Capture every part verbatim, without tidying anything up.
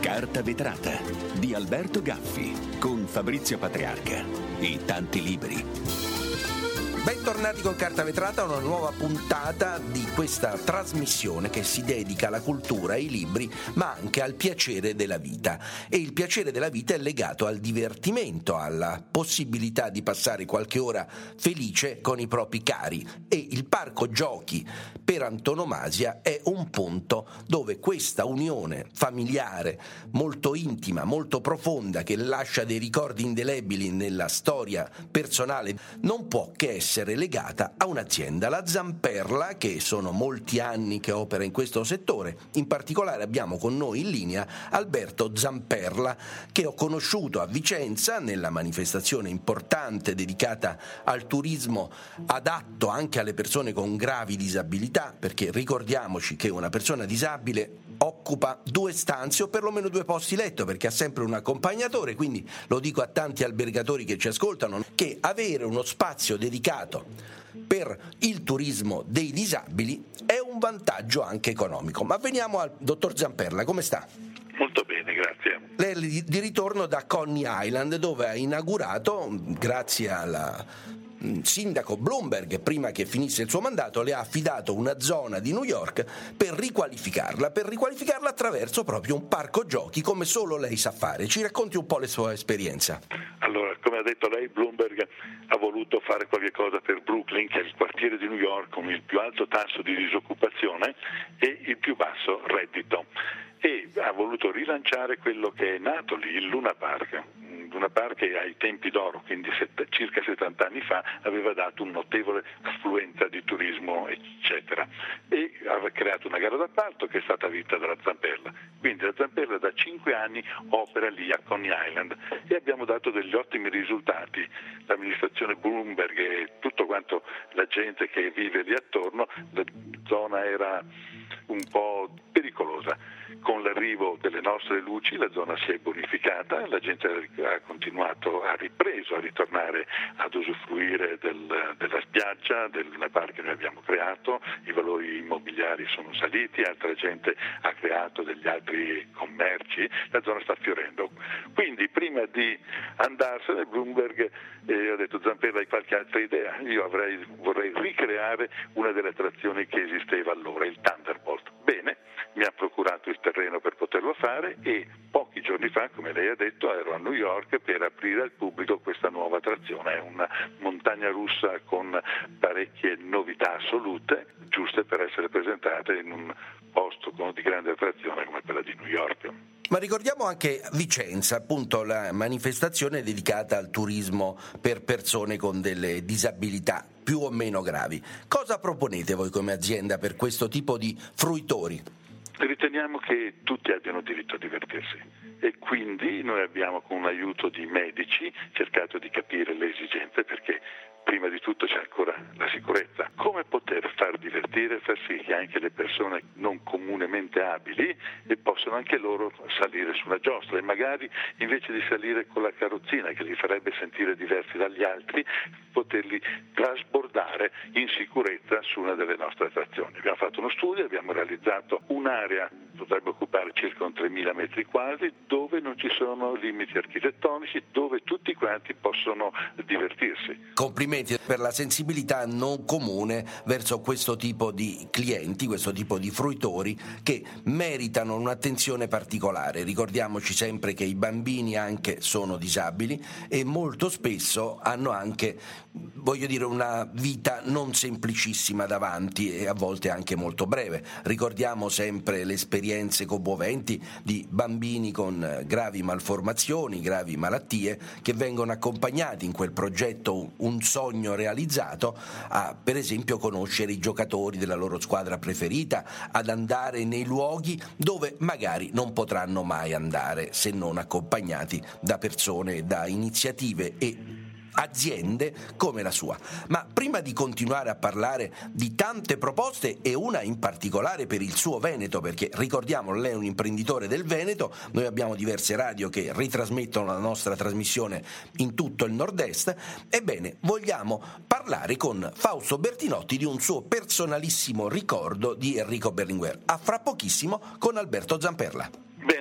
Carta vetrata di Alberto Gaffi con Fabrizio Patriarca e tanti libri. Bentornati con Carta Vetrata, una nuova puntata di questa trasmissione che si dedica alla cultura, ai libri, ma anche al piacere della vita. E il piacere della vita è legato al divertimento, alla possibilità di passare qualche ora felice con i propri cari. E il parco giochi per antonomasia è un punto dove questa unione familiare, molto intima, molto profonda, che lascia dei ricordi indelebili nella storia personale, non può che essere legata a un'azienda, la Zamperla, che sono molti anni che opera in questo settore. In particolare abbiamo con noi in linea Alberto Zamperla, che ho conosciuto a Vicenza nella manifestazione importante dedicata al turismo adatto anche alle persone con gravi disabilità, perché ricordiamoci che una persona disabile occupa due stanze o perlomeno due posti letto, perché ha sempre un accompagnatore. Quindi lo dico a tanti albergatori che ci ascoltano, che avere uno spazio dedicato per il turismo dei disabili è un vantaggio anche economico. Ma veniamo al dottor Zamperla, come sta? Molto bene, grazie. Lei è di ritorno da Coney Island, dove ha inaugurato, grazie alla sindaco Bloomberg, prima che finisse il suo mandato, le ha affidato una zona di New York per riqualificarla, per riqualificarla attraverso proprio un parco giochi, come solo lei sa fare. Ci racconti un po' la sua esperienza. Allora, come ha detto lei, Bloomberg ha voluto fare qualche cosa per Brooklyn, che è il quartiere di New York con il più alto tasso di disoccupazione e il più basso reddito, e ha voluto rilanciare quello che è nato lì, il Luna Park. Luna Park che ai tempi d'oro, quindi set, circa settanta anni fa, aveva dato un notevole affluenza di turismo, eccetera, e aveva creato una gara d'appalto che è stata vinta dalla Zamperla. Quindi la Zamperla da cinque anni opera lì a Coney Island e abbiamo dato degli ottimi risultati. L'amministrazione Bloomberg e tutto quanto la gente che vive lì attorno, la zona era un po' pericolosa. Con l'arrivo delle nostre luci la zona si è bonificata, la gente ha continuato, ha ripreso a ritornare ad usufruire del, della spiaggia, del parco che noi abbiamo creato, i valori immobiliari sono saliti, altra gente ha creato degli altri commerci, la zona sta fiorendo. Quindi prima di andarsene Bloomberg eh, ha detto: Zamperla, hai qualche altra idea? Io avrei, vorrei ricreare una delle attrazioni che esisteva allora, il Thunderbolt. Bene, mi ha procurato il terreno per poterlo fare e pochi giorni fa, come lei ha detto, ero a New York per aprire al pubblico questa nuova attrazione. È una montagna russa con parecchie novità assolute, giuste per essere presentate in un posto di grande attrazione come quella di New York. Ma ricordiamo anche Vicenza, appunto la manifestazione dedicata al turismo per persone con delle disabilità più o meno gravi. Cosa proponete voi come azienda per questo tipo di fruitori? Riteniamo che tutti abbiano diritto a divertirsi e quindi noi abbiamo, con un aiuto di medici, cercato di capire le esigenze, perché prima di tutto c'è ancora la sicurezza. Come poter far divertire, far sì che anche le persone non comunemente abili e possano anche loro salire su una giostra e magari invece di salire con la carrozzina che li farebbe sentire diversi dagli altri, poterli trasbordare in sicurezza su una delle nostre attrazioni. Abbiamo fatto uno studio, abbiamo realizzato un'area, potrebbe occupare circa un tremila metri quadri, dove non ci sono limiti architettonici, dove tutti quanti possono divertirsi. Complimenti per la sensibilità non comune verso questo tipo di clienti, questo tipo di fruitori che meritano un'attenzione particolare. Ricordiamoci sempre che i bambini anche sono disabili e molto spesso hanno anche, voglio dire, una vita non semplicissima davanti e a volte anche molto breve. Ricordiamo sempre le esperienze commoventi di bambini con gravi malformazioni, gravi malattie, che vengono accompagnati in quel progetto Un sogno realizzato a, per esempio, conoscere i giocatori della loro squadra preferita, ad andare nei luoghi dove magari non potranno mai andare se non accompagnati da persone, da iniziative e aziende come la sua. Ma prima di continuare a parlare di tante proposte, e una in particolare per il suo Veneto, perché ricordiamo lei è un imprenditore del Veneto, noi abbiamo diverse radio che ritrasmettono la nostra trasmissione in tutto il nord-est, ebbene vogliamo parlare con Fausto Bertinotti di un suo personalissimo ricordo di Enrico Berlinguer. A fra pochissimo con Alberto Zamperla. Bene,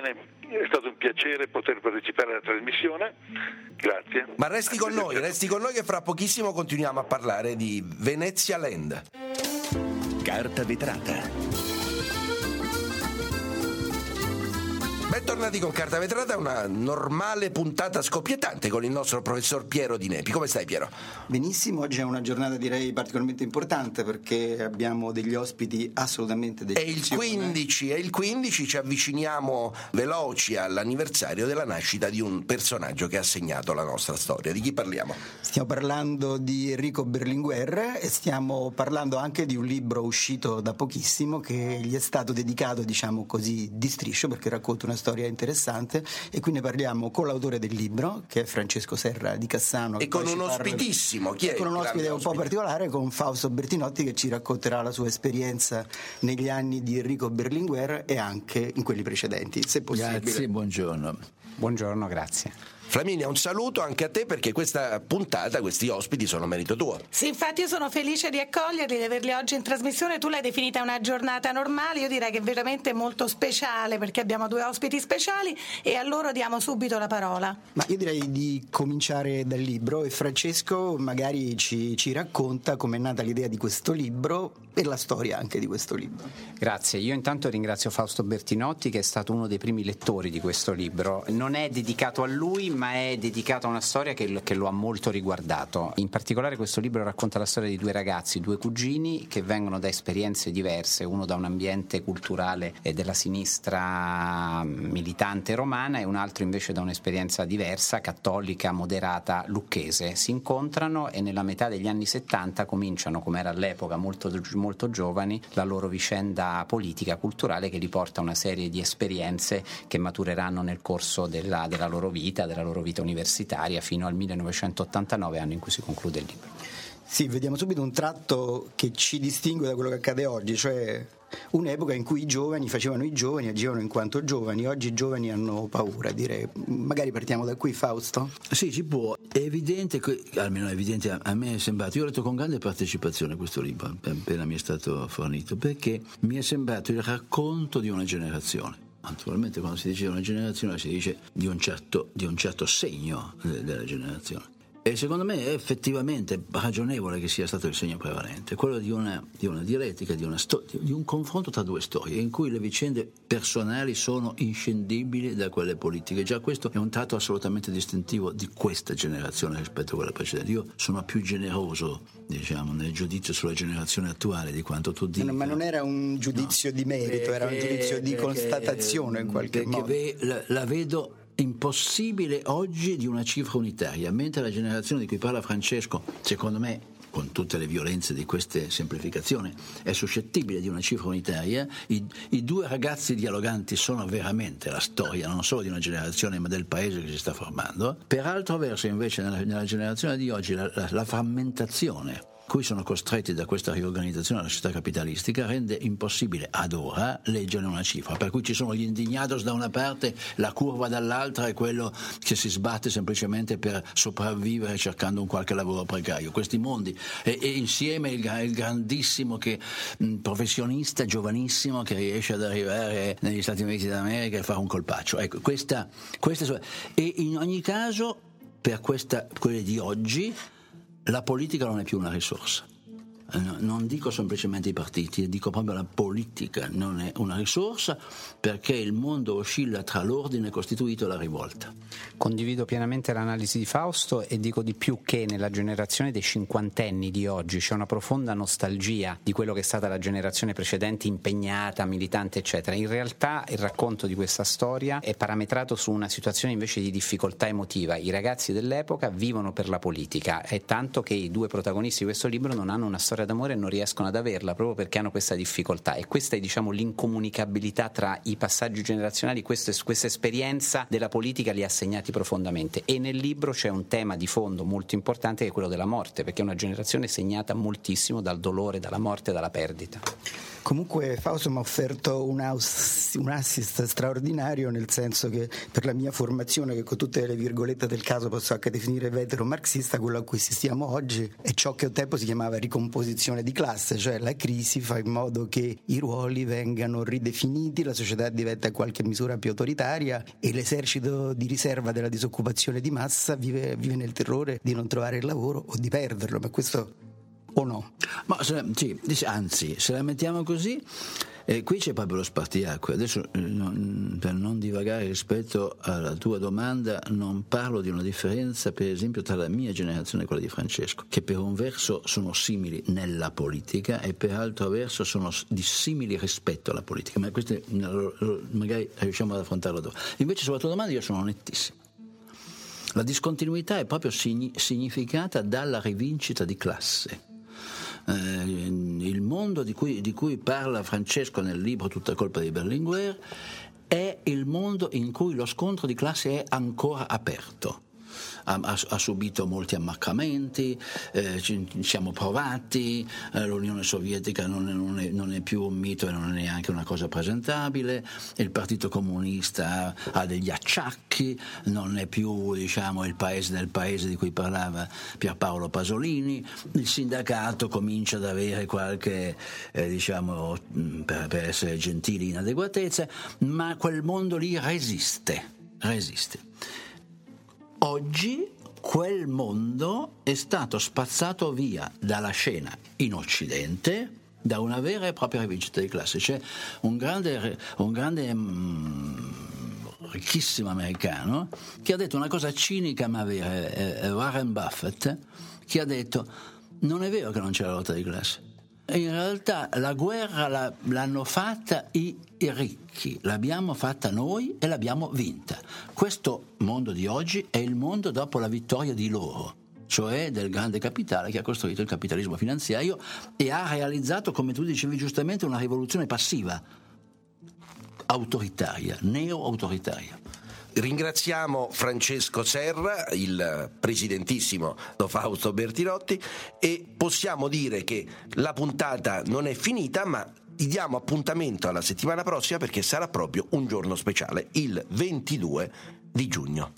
È stato un piacere poter partecipare alla trasmissione, grazie. Ma resti con noi, resti con noi che fra pochissimo continuiamo a parlare di Venezia Land. Carta vetrata. Bentornati con Carta Vetrata, una normale puntata scoppiettante con il nostro professor Piero Di Nepi. Come stai, Piero? Benissimo, oggi è una giornata direi particolarmente importante perché abbiamo degli ospiti assolutamente d'eccezione. E il quindici, e il quindici ci avviciniamo veloci all'anniversario della nascita di un personaggio che ha segnato la nostra storia. Di chi parliamo? Stiamo parlando di Enrico Berlinguer e stiamo parlando anche di un libro uscito da pochissimo che gli è stato dedicato, diciamo così, di striscio, perché racconta una storia interessante, e qui ne parliamo con l'autore del libro, che è Francesco Serra di Cassano, e con un ospitissimo, chi è? Con un ospite un po' particolare, con Fausto Bertinotti, che ci racconterà la sua esperienza negli anni di Enrico Berlinguer e anche in quelli precedenti, se possibile. Grazie, buongiorno. Buongiorno, grazie. Flaminia, un saluto anche a te, perché questa puntata, questi ospiti sono merito tuo. Sì, infatti io sono felice di accoglierli, di averli oggi in trasmissione. Tu l'hai definita una giornata normale, io direi che è veramente molto speciale perché abbiamo due ospiti speciali e a loro diamo subito la parola. Ma io direi di cominciare dal libro e Francesco magari ci, ci racconta com'è nata l'idea di questo libro e la storia anche di questo libro. Grazie, io intanto ringrazio Fausto Bertinotti, che è stato uno dei primi lettori di questo libro. Non è dedicato a lui, ma è dedicato a una storia che, che lo ha molto riguardato. In particolare questo libro racconta la storia di due ragazzi, due cugini, che vengono da esperienze diverse, uno da un ambiente culturale e della sinistra militante romana e un altro invece da un'esperienza diversa, cattolica, moderata, lucchese. Si incontrano e nella metà degli anni settanta cominciano, come era all'epoca, molto, molto giovani, la loro vicenda politica, culturale, che li porta a una serie di esperienze che matureranno nel corso della, della loro vita, della loro vita universitaria, fino al millenovecentottantanove, anno in cui si conclude il libro. Sì, vediamo subito un tratto che ci distingue da quello che accade oggi, cioè un'epoca in cui i giovani facevano i giovani, agivano in quanto giovani. Oggi i giovani hanno paura, direi. Magari partiamo da qui, Fausto? Sì, si può. È evidente, almeno è evidente, a me è sembrato, io ho letto con grande partecipazione questo libro, appena mi è stato fornito, perché mi è sembrato il racconto di una generazione. Naturalmente quando si dice di una generazione si dice di un certo, di un certo segno della generazione. E secondo me è effettivamente ragionevole che sia stato il segno prevalente, quello di una, di una dialettica, di, una sto- di un confronto tra due storie, in cui le vicende personali sono inscindibili da quelle politiche. Già questo è un tratto assolutamente distintivo di questa generazione rispetto a quella precedente. Io sono più generoso, diciamo, nel giudizio sulla generazione attuale di quanto tu dica. No, ma non era un giudizio no. di merito, perché, era un giudizio di perché, constatazione in qualche perché modo. Ve, la, la vedo impossibile oggi di una cifra unitaria, mentre la generazione di cui parla Francesco, secondo me, con tutte le violenze di queste semplificazioni, è suscettibile di una cifra unitaria. I, i due ragazzi dialoganti sono veramente la storia non solo di una generazione ma del paese che si sta formando. Per altro verso invece nella, nella generazione di oggi la, la, la frammentazione cui sono costretti da questa riorganizzazione della società capitalistica rende impossibile ad ora leggere una cifra, per cui ci sono gli indignados da una parte, la curva dall'altra e quello che si sbatte semplicemente per sopravvivere cercando un qualche lavoro precario. Questi mondi e, e insieme il, il grandissimo che, mh, professionista giovanissimo che riesce ad arrivare negli Stati Uniti d'America e fare un colpaccio. Ecco, questa, questa e in ogni caso per questa, quelle di oggi, la politica non è più una risorsa. Non dico semplicemente i partiti, dico proprio la politica non è una risorsa, perché il mondo oscilla tra l'ordine costituito e la rivolta. Condivido pienamente l'analisi di Fausto e dico di più che nella generazione dei cinquantenni di oggi c'è una profonda nostalgia di quello che è stata la generazione precedente, impegnata, militante, eccetera. In realtà il racconto di questa storia è parametrato su una situazione invece di difficoltà emotiva. I ragazzi dell'epoca vivono per la politica, è tanto che i due protagonisti di questo libro non hanno una storia d'amore e non riescono ad averla proprio perché hanno questa difficoltà, e questa è, diciamo, l'incomunicabilità tra i passaggi generazionali. Questa, questa esperienza della politica li ha segnati profondamente. E nel libro c'è un tema di fondo molto importante che è quello della morte, perché è una generazione segnata moltissimo dal dolore, dalla morte, dalla perdita. Comunque Fausto mi ha offerto un, aus- un assist straordinario, nel senso che per la mia formazione, che con tutte le virgolette del caso posso anche definire vetero-marxista, quello a cui assistiamo oggi è ciò che un tempo si chiamava ricomposizione di classe, cioè la crisi fa in modo che i ruoli vengano ridefiniti, la società diventa in qualche misura più autoritaria e l'esercito di riserva della disoccupazione di massa vive, vive nel terrore di non trovare il lavoro o di perderlo, ma questo o no? Ma se, sì, anzi, se la mettiamo così, eh, qui c'è proprio lo spartiacque. Adesso, eh, non, per non divagare rispetto alla tua domanda, non parlo di una differenza, per esempio, tra la mia generazione e quella di Francesco, che per un verso sono simili nella politica e per altro verso sono dissimili rispetto alla politica, ma queste magari riusciamo ad affrontarlo dopo. Invece sulla tua domanda io sono nettissimo. La discontinuità è proprio significata dalla rivincita di classe. Eh, il mondo di cui, di cui parla Francesco nel libro Tutta colpa di Berlinguer è il mondo in cui lo scontro di classe è ancora aperto. Ha, ha, ha subito molti ammaccamenti, eh, ci siamo provati, eh, l'Unione Sovietica non è, non, è, non è più un mito e non è neanche una cosa presentabile, il Partito Comunista ha, ha degli acciacchi, non è più, diciamo, il paese del paese di cui parlava Pierpaolo Pasolini, il sindacato comincia ad avere qualche, eh, diciamo, per, per essere gentili, inadeguatezza, ma quel mondo lì resiste, resiste. Oggi quel mondo è stato spazzato via dalla scena in Occidente da una vera e propria rivincita di classe. C'è un grande, un grande mm, ricchissimo americano che ha detto una cosa cinica ma vera, è Warren Buffett, che ha detto: non è vero che non c'è la lotta di classe. In realtà la guerra la, l'hanno fatta i, i ricchi, l'abbiamo fatta noi e l'abbiamo vinta. Questo mondo di oggi è il mondo dopo la vittoria di loro, cioè del grande capitale che ha costruito il capitalismo finanziario e ha realizzato, come tu dicevi giustamente, una rivoluzione passiva, autoritaria, neo-autoritaria. Ringraziamo Francesco Serra, il presidentissimo Fausto Bertinotti, e possiamo dire che la puntata non è finita, ma vi diamo appuntamento alla settimana prossima perché sarà proprio un giorno speciale, il ventidue di giugno.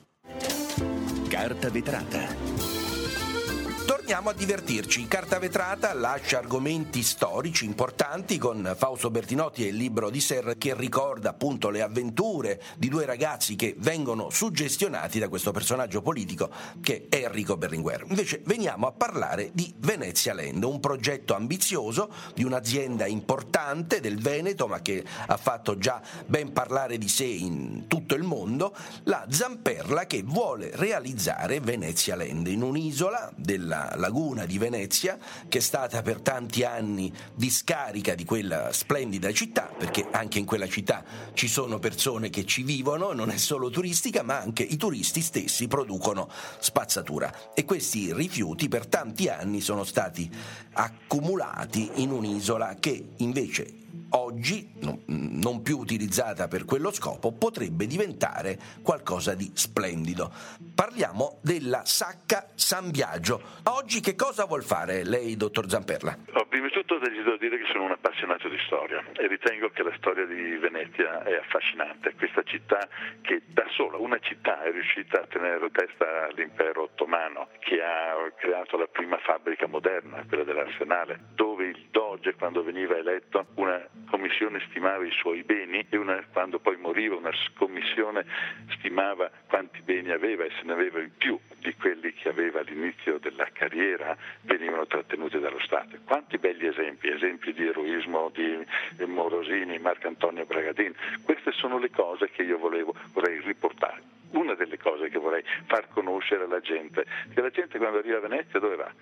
Carta vetrata. Torniamo a divertirci. Carta vetrata lascia argomenti storici importanti con Fausto Bertinotti e il libro di Serra che ricorda appunto le avventure di due ragazzi che vengono suggestionati da questo personaggio politico che è Enrico Berlinguer. Invece veniamo a parlare di Venezia Land, un progetto ambizioso di un'azienda importante del Veneto ma che ha fatto già ben parlare di sé in tutto il mondo, la Zamperla, che vuole realizzare Venezia Land in un'isola della laguna di Venezia che è stata per tanti anni discarica di quella splendida città, perché anche in quella città ci sono persone che ci vivono, non è solo turistica ma anche i turisti stessi producono spazzatura e questi rifiuti per tanti anni sono stati accumulati in un'isola che invece oggi, non più utilizzata per quello scopo, potrebbe diventare qualcosa di splendido. Parliamo della Sacca San Biagio. Oggi che cosa vuol fare lei, dottor Zamperla? Oh, prima di tutto devo dire che sono un appassionato di storia e ritengo che la storia di Venezia è affascinante. Questa città che da sola, una città, è riuscita a tenere testa all'impero ottomano, che ha creato la prima fabbrica moderna, quella dell'Arsenale, dove il Doge, quando veniva eletto, una commissione stimava i suoi beni e una, quando poi moriva una commissione stimava quanti beni aveva e se ne aveva in più di quelli che aveva all'inizio della carriera venivano trattenuti dallo Stato. Quanti belli esempi, esempi di eroismo di Morosini, Marcantonio Bragadin. Queste sono le cose che io volevo, vorrei riportare. Una delle cose che vorrei far conoscere alla gente, che la gente quando arriva a Venezia dove va? Ponte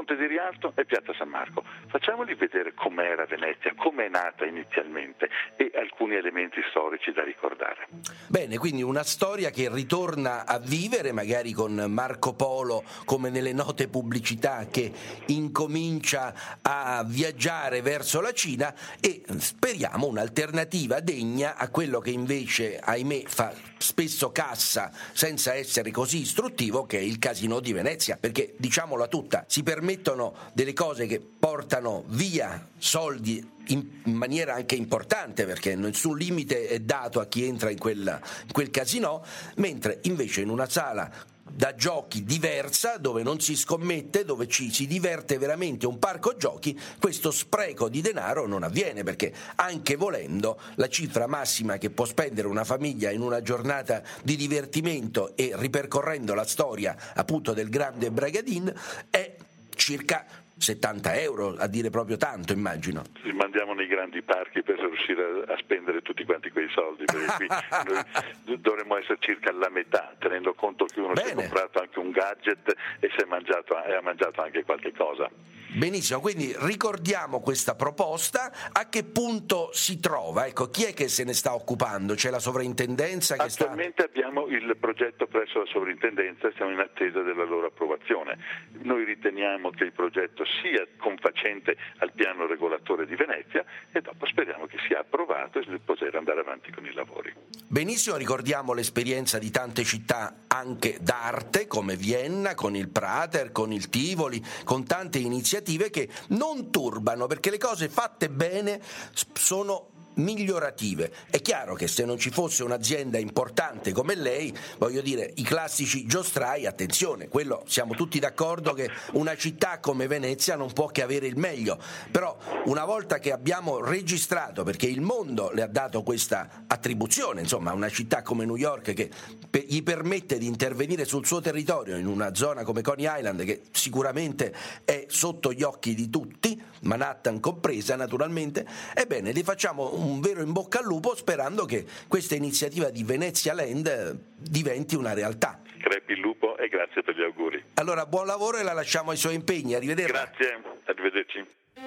Ponte di Rialto e Piazza San Marco. Facciamoli vedere com'era Venezia, com'è nata inizialmente e alcuni elementi storici da ricordare. Bene, quindi una storia che ritorna a vivere magari con Marco Polo come nelle note pubblicità, che incomincia a viaggiare verso la Cina, e speriamo un'alternativa degna a quello che invece, ahimè, fa spesso cassa senza essere così istruttivo, che è il Casinò di Venezia, perché diciamola tutta, si permettono delle cose che portano via soldi in maniera anche importante, perché nessun limite è dato a chi entra in, quella, in quel casinò, mentre invece in una sala da giochi diversa, dove non si scommette, dove ci si diverte veramente, un parco giochi, questo spreco di denaro non avviene, perché anche volendo la cifra massima che può spendere una famiglia in una giornata di divertimento, e ripercorrendo la storia appunto del grande Bragadin, è circa settanta euro, a dire proprio tanto, immagino. Ci mandiamo nei grandi parchi per riuscire a spendere tutti quanti quei soldi, perché qui noi dovremmo essere circa la metà, tenendo conto che uno Bene. si è comprato anche un gadget e si è mangiato, e ha mangiato anche qualche cosa. Benissimo, quindi ricordiamo questa proposta. A che punto si trova? Ecco, chi è che se ne sta occupando? C'è la sovrintendenza che sta... Attualmente abbiamo il progetto presso la sovrintendenza e siamo in attesa della loro approvazione. Noi riteniamo che il progetto sia confacente al piano regolatore di Venezia e dopo speriamo che sia approvato e poter andare avanti con i lavori. Benissimo, ricordiamo l'esperienza di tante città anche d'arte come Vienna, con il Prater, con il Tivoli, con tante iniziative che non turbano, perché le cose fatte bene sono migliorative. È chiaro che se non ci fosse un'azienda importante come lei, voglio dire, i classici giostrai, attenzione, quello siamo tutti d'accordo che una città come Venezia non può che avere il meglio, però una volta che abbiamo registrato, perché il mondo le ha dato questa attribuzione, insomma, una città come New York che gli permette di intervenire sul suo territorio in una zona come Coney Island, che sicuramente è sotto gli occhi di tutti, Manhattan compresa naturalmente, ebbene li facciamo un un vero in bocca al lupo, sperando che questa iniziativa di Venezia Land diventi una realtà. Crepi il lupo e grazie per gli auguri. Allora, buon lavoro e la lasciamo ai suoi impegni. Arrivederci. Grazie, arrivederci.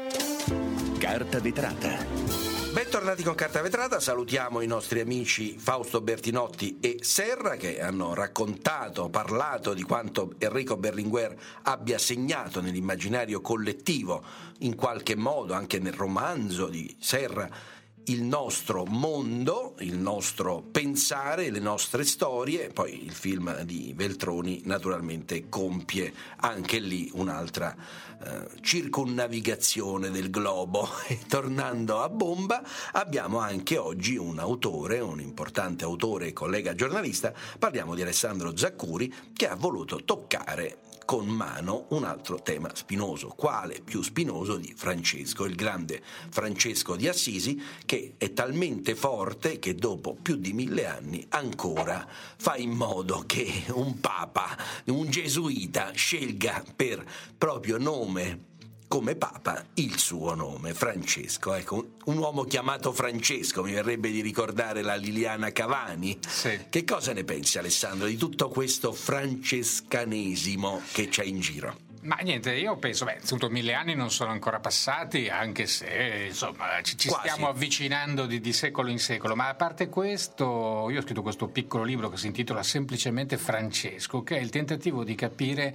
Carta vetrata. Bentornati con Carta Vetrata, salutiamo i nostri amici Fausto Bertinotti e Serra, che hanno raccontato, parlato di quanto Enrico Berlinguer abbia segnato nell'immaginario collettivo, in qualche modo anche nel romanzo di Serra, il nostro mondo, il nostro pensare, le nostre storie. Poi il film di Veltroni naturalmente compie anche lì un'altra eh, circunnavigazione del globo. E tornando a bomba, abbiamo anche oggi un autore, un importante autore e collega giornalista, parliamo di Alessandro Zaccuri, che ha voluto toccare con mano un altro tema spinoso. Quale più spinoso di Francesco, il grande Francesco di Assisi, che è talmente forte che dopo più di mille anni ancora fa in modo che un papa, un gesuita, scelga per proprio nome come papa il suo nome, Francesco. Ecco, un uomo chiamato Francesco, mi verrebbe di ricordare la Liliana Cavani. Sì. Che cosa ne pensi, Alessandro, di tutto questo francescanesimo che c'è in giro? Ma niente, io penso, beh, innanzitutto mille anni non sono ancora passati, anche se insomma ci, ci stiamo avvicinando di, di secolo in secolo, ma a parte questo, io ho scritto questo piccolo libro che si intitola semplicemente Francesco, che è il tentativo di capire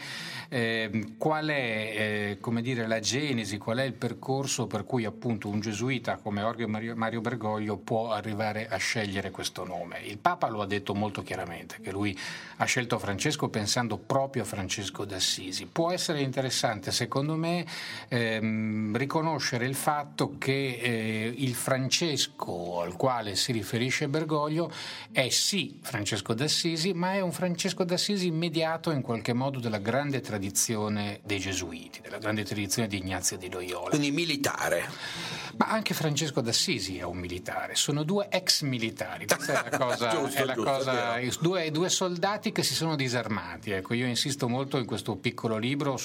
eh, qual è, eh, come dire, la genesi, qual è il percorso per cui appunto un gesuita come Jorge Mario, Mario Bergoglio può arrivare a scegliere questo nome. Il Papa lo ha detto molto chiaramente, che lui ha scelto Francesco pensando proprio a Francesco d'Assisi. Può essere interessante, secondo me, ehm, riconoscere il fatto che eh, il Francesco al quale si riferisce Bergoglio è sì Francesco d'Assisi, ma è un Francesco d'Assisi immediato in qualche modo della grande tradizione dei Gesuiti, della grande tradizione di Ignazio di Loyola. Quindi militare. Ma anche Francesco d'Assisi è un militare, sono due ex militari. Questa è la cosa, giusto, è la giusto, cosa è due, due soldati che si sono disarmati. Ecco, io insisto molto in questo piccolo libro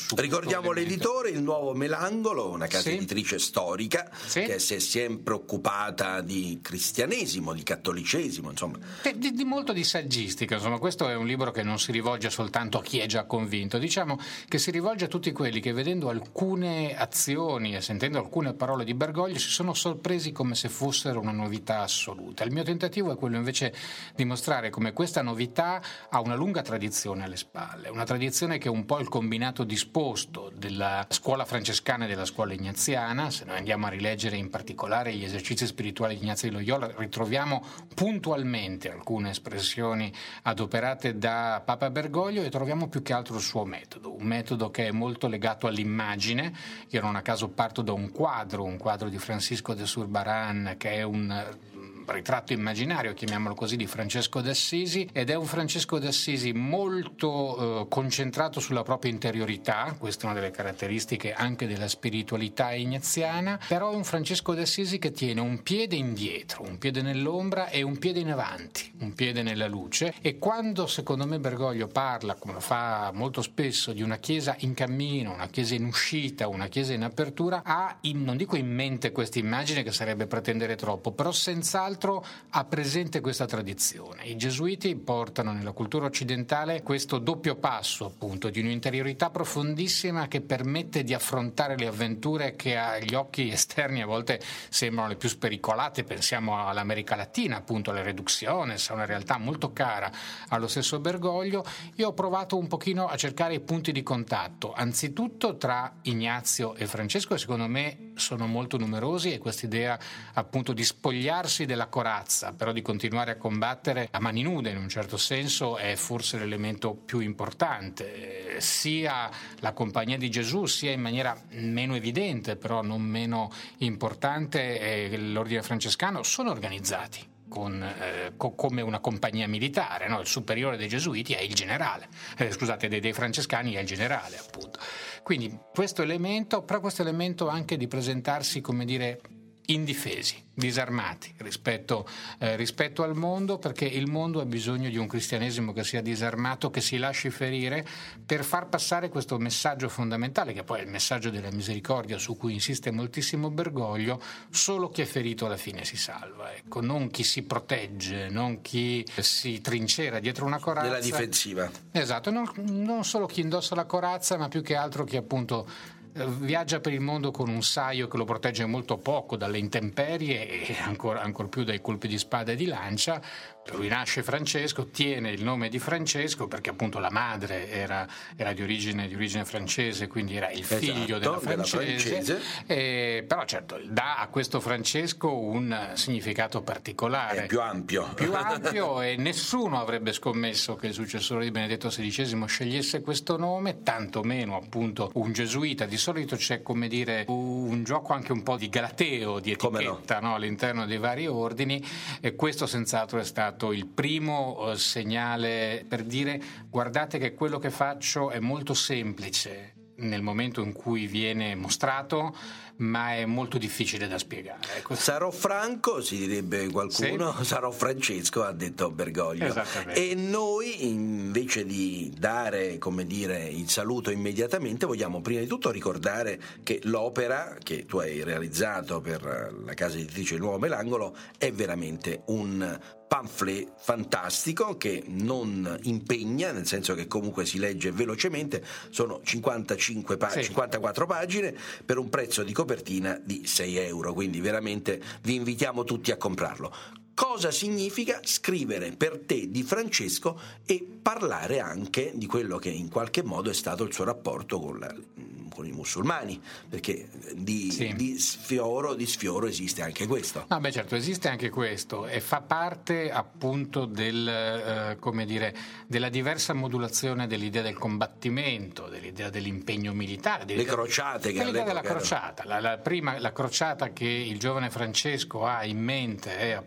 su Ricordiamo l'editore, il Nuovo Melangolo, una casa sì. editrice storica sì. che si è sempre occupata di cristianesimo, di cattolicesimo, insomma. Di, di molto di saggistica, insomma. Questo è un libro che non si rivolge soltanto a chi è già convinto, diciamo che si rivolge a tutti quelli che, vedendo alcune azioni e sentendo alcune parole di Bergoglio, si sono sorpresi come se fossero una novità assoluta. Il mio tentativo è quello invece di mostrare come questa novità ha una lunga tradizione alle spalle, una tradizione che è un po' il combinato disposto della scuola francescana e della scuola ignaziana. Se noi andiamo a rileggere in particolare gli esercizi spirituali di Ignazio di Loyola, ritroviamo puntualmente alcune espressioni adoperate da Papa Bergoglio e troviamo più che altro il suo metodo, un metodo che è molto legato all'immagine. Io non a caso parto da un quadro, un quadro di Francisco de Zurbarán, che è un ritratto immaginario, chiamiamolo così, di Francesco d'Assisi, ed è un Francesco d'Assisi molto eh, concentrato sulla propria interiorità. Questa è una delle caratteristiche anche della spiritualità ignaziana, però è un Francesco d'Assisi che tiene un piede indietro, un piede nell'ombra e un piede in avanti, un piede nella luce. E quando secondo me Bergoglio parla, come lo fa molto spesso, di una chiesa in cammino, una chiesa in uscita, una chiesa in apertura, ha in, non dico in mente questa immagine, che sarebbe pretendere troppo, però senz'altro ha presente questa tradizione. I gesuiti portano nella cultura occidentale questo doppio passo, appunto, di un'interiorità profondissima che permette di affrontare le avventure che agli occhi esterni a volte sembrano le più spericolate. Pensiamo all'America Latina, appunto, alle reducciones, a una realtà molto cara allo stesso Bergoglio. Io ho provato un pochino a cercare i punti di contatto, anzitutto tra Ignazio e Francesco, e secondo me sono molto numerosi, e quest'idea appunto di spogliarsi della corazza, però di continuare a combattere a mani nude in un certo senso, è forse l'elemento più importante. Sia la Compagnia di Gesù, sia in maniera meno evidente però non meno importante l'Ordine Francescano, sono organizzati Con, eh, co- come una compagnia militare, no? Il superiore dei gesuiti è il generale, eh, scusate, dei, dei francescani è il generale, appunto. Quindi questo elemento, però questo elemento anche di presentarsi, come dire, indifesi, disarmati rispetto, eh, rispetto al mondo, perché il mondo ha bisogno di un cristianesimo che sia disarmato, che si lasci ferire, per far passare questo messaggio fondamentale, che poi è il messaggio della misericordia su cui insiste moltissimo Bergoglio: solo chi è ferito alla fine si salva, ecco, non chi si protegge, non chi si trincera dietro una corazza. Della difensiva. Esatto, non, non solo chi indossa la corazza, ma più che altro chi appunto viaggia per il mondo con un saio che lo protegge molto poco dalle intemperie e ancora, ancor più dai colpi di spada e di lancia. Lui nasce Francesco, tiene il nome di Francesco perché appunto la madre era, era di, origine, di origine francese, quindi era il figlio esatto, della francese, della francese. E, però certo dà a questo Francesco un significato particolare, è più ampio più ampio e nessuno avrebbe scommesso che il successore di Benedetto sedicesimo scegliesse questo nome, tantomeno appunto un gesuita. Di solito c'è, come dire, un gioco anche un po' di galateo, di etichetta, no? All'interno dei vari ordini, e questo senz'altro è stato il primo segnale per dire: guardate che quello che faccio è molto semplice nel momento in cui viene mostrato, ma è molto difficile da spiegare. Ecco. Sarò franco, si direbbe qualcuno, sì. Sarò Francesco, ha detto Bergoglio. E noi, invece di dare, come dire, il saluto immediatamente, vogliamo prima di tutto ricordare che l'opera che tu hai realizzato per la casa editrice Il Nuovo Melangolo è veramente un pamphlet fantastico che non impegna, nel senso che comunque si legge velocemente. Sono cinquantacinque pa- sì. cinquantaquattro pagine per un prezzo di copertina di sei euro, quindi veramente vi invitiamo tutti a comprarlo. Cosa significa scrivere per te di Francesco e parlare anche di quello che in qualche modo è stato il suo rapporto con, la, con i musulmani, perché di, sì. di, sfioro, di sfioro esiste anche questo. No, beh, certo, esiste anche questo e fa parte appunto del, eh, come dire, della diversa modulazione dell'idea del combattimento, dell'idea dell'impegno militare, le crociate, che l'idea della crociata. La, la prima la crociata che il giovane Francesco ha in mente è appunto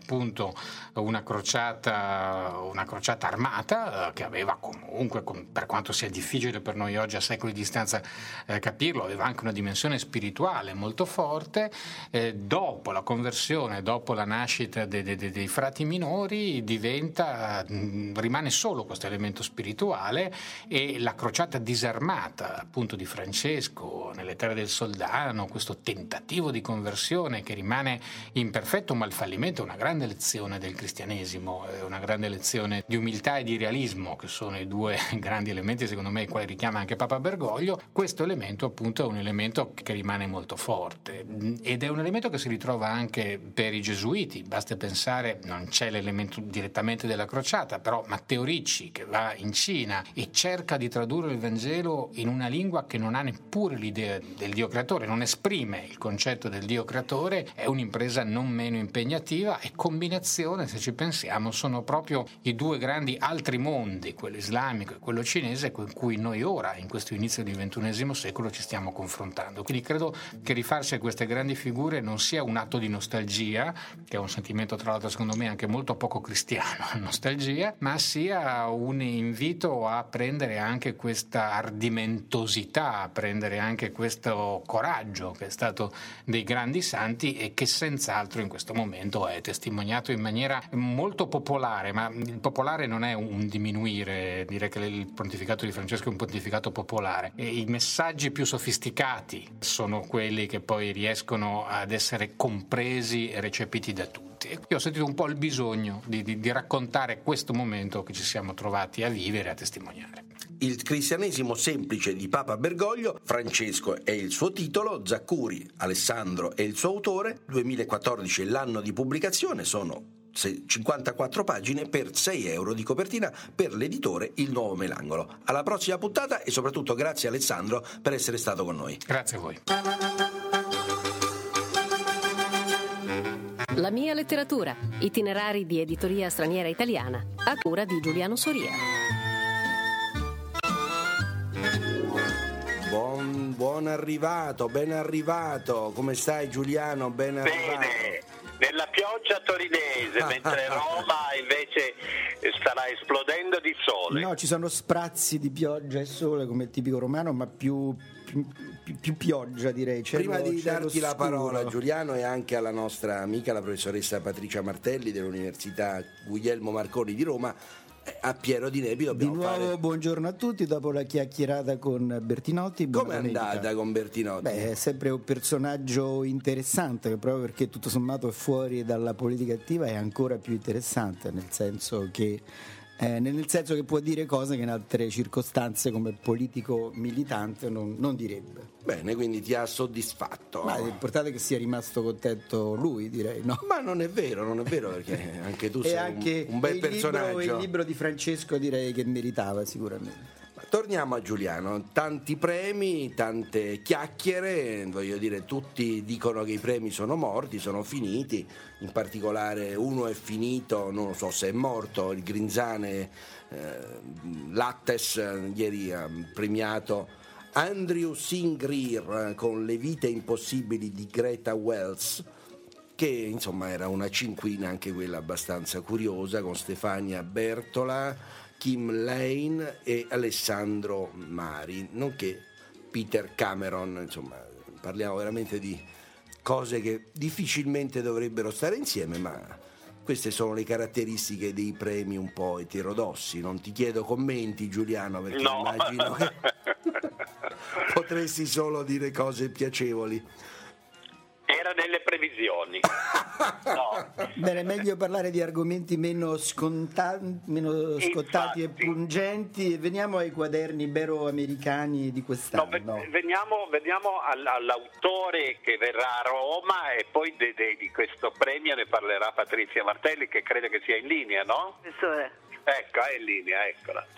appunto una crociata, una crociata armata eh, che aveva comunque, con, per quanto sia difficile per noi oggi a secoli di distanza eh, capirlo, aveva anche una dimensione spirituale molto forte. Eh, dopo la conversione, dopo la nascita de, de, de, dei frati minori, diventa, mh, rimane solo questo elemento spirituale, e la crociata disarmata appunto di Francesco nelle terre del Soldano, questo tentativo di conversione che rimane imperfetto ma il fallimento, è una grande lezione del cristianesimo, è una grande lezione di umiltà e di realismo, che sono i due grandi elementi secondo me ai quali richiama anche Papa Bergoglio. Questo elemento appunto è un elemento che rimane molto forte, ed è un elemento che si ritrova anche per i gesuiti. Basta pensare, non c'è l'elemento direttamente della crociata, però Matteo Ricci, che va in Cina e cerca di tradurre il Vangelo in una lingua che non ha neppure l'idea del Dio creatore, non esprime il concetto del Dio creatore, è un'impresa non meno impegnativa, e combinazione, se ci pensiamo, sono proprio i due grandi altri mondi, quello islamico e quello cinese, con cui noi ora, in questo inizio del ventunesimo secolo, ci stiamo confrontando. Quindi credo che rifarsi a queste grandi figure non sia un atto di nostalgia, che è un sentimento tra l'altro secondo me anche molto poco cristiano, nostalgia, ma sia un invito a prendere anche questa ardimentosità, a prendere anche questo coraggio che è stato dei grandi santi, e che senz'altro in questo momento è testimoniato in maniera molto popolare. Ma il popolare non è un diminuire, dire che il pontificato di Francesco è un pontificato popolare, e i messaggi più sofisticati sono quelli che poi riescono ad essere compresi e recepiti da tutti. Io ho sentito un po' il bisogno di, di, di raccontare questo momento che ci siamo trovati a vivere e a testimoniare. Il cristianesimo semplice di Papa Bergoglio, Francesco è il suo titolo, Zaccuri, Alessandro è il suo autore, duemilaquattordici è l'anno di pubblicazione, sono cinquantaquattro pagine per sei euro di copertina per l'editore Il Nuovo Melangolo. Alla prossima puntata, e soprattutto grazie Alessandro per essere stato con noi. Grazie a voi. La mia letteratura, itinerari di editoria straniera italiana, a cura di Giuliano Soria. Buon, buon arrivato, ben arrivato. Come stai Giuliano? Ben arrivato. Bene, nella pioggia torinese, mentre Roma invece starà esplodendo di sole. No, ci sono sprazzi di pioggia e sole come tipico romano, ma più, più, più, più pioggia direi. Cielo, Prima di darti scuro. la parola Giuliano, e anche alla nostra amica la professoressa Patrizia Martelli dell'Università Guglielmo Marconi di Roma, a Piero di Nepi dobbiamo di nuovo fare... buongiorno a tutti dopo la chiacchierata con Bertinotti. Come è andata con Bertinotti? Beh, è sempre un personaggio interessante, che proprio perché tutto sommato è fuori dalla politica attiva è ancora più interessante, nel senso che Eh, nel senso che può dire cose che in altre circostanze come politico militante non, non direbbe. Bene, quindi ti ha soddisfatto. Ma l'importante è che sia rimasto contento lui, direi, no? Ma non è vero, non è vero, perché anche tu e sei anche un, un bel il personaggio. Libro, il libro di Francesco direi che meritava sicuramente. Torniamo a Giuliano, tanti premi, tante chiacchiere, voglio dire, tutti dicono che i premi sono morti, sono finiti, in particolare uno è finito, non so se è morto, il Grinzane, eh, Lattes, ieri ha premiato Andrew Singh con Le vite impossibili di Greta Wells, che insomma era una cinquina anche quella abbastanza curiosa, con Stefania Bertola, Kim Lane e Alessandro Mari, nonché Peter Cameron. Insomma, parliamo veramente di cose che difficilmente dovrebbero stare insieme, ma queste sono le caratteristiche dei premi un po' eterodossi. Non ti chiedo commenti, Giuliano, perché no. immagino che potresti solo dire cose piacevoli. Era nelle previsioni. No. Bene, meglio parlare di argomenti meno, sconta- meno scottati Infatti. e pungenti. Veniamo ai quaderni ibero-americani di quest'anno. No, veniamo, veniamo all'autore che verrà a Roma, e poi de, de, di questo premio ne parlerà Patrizia Martelli, che credo che sia in linea, no? Professore. Ecco, è in linea, eccola.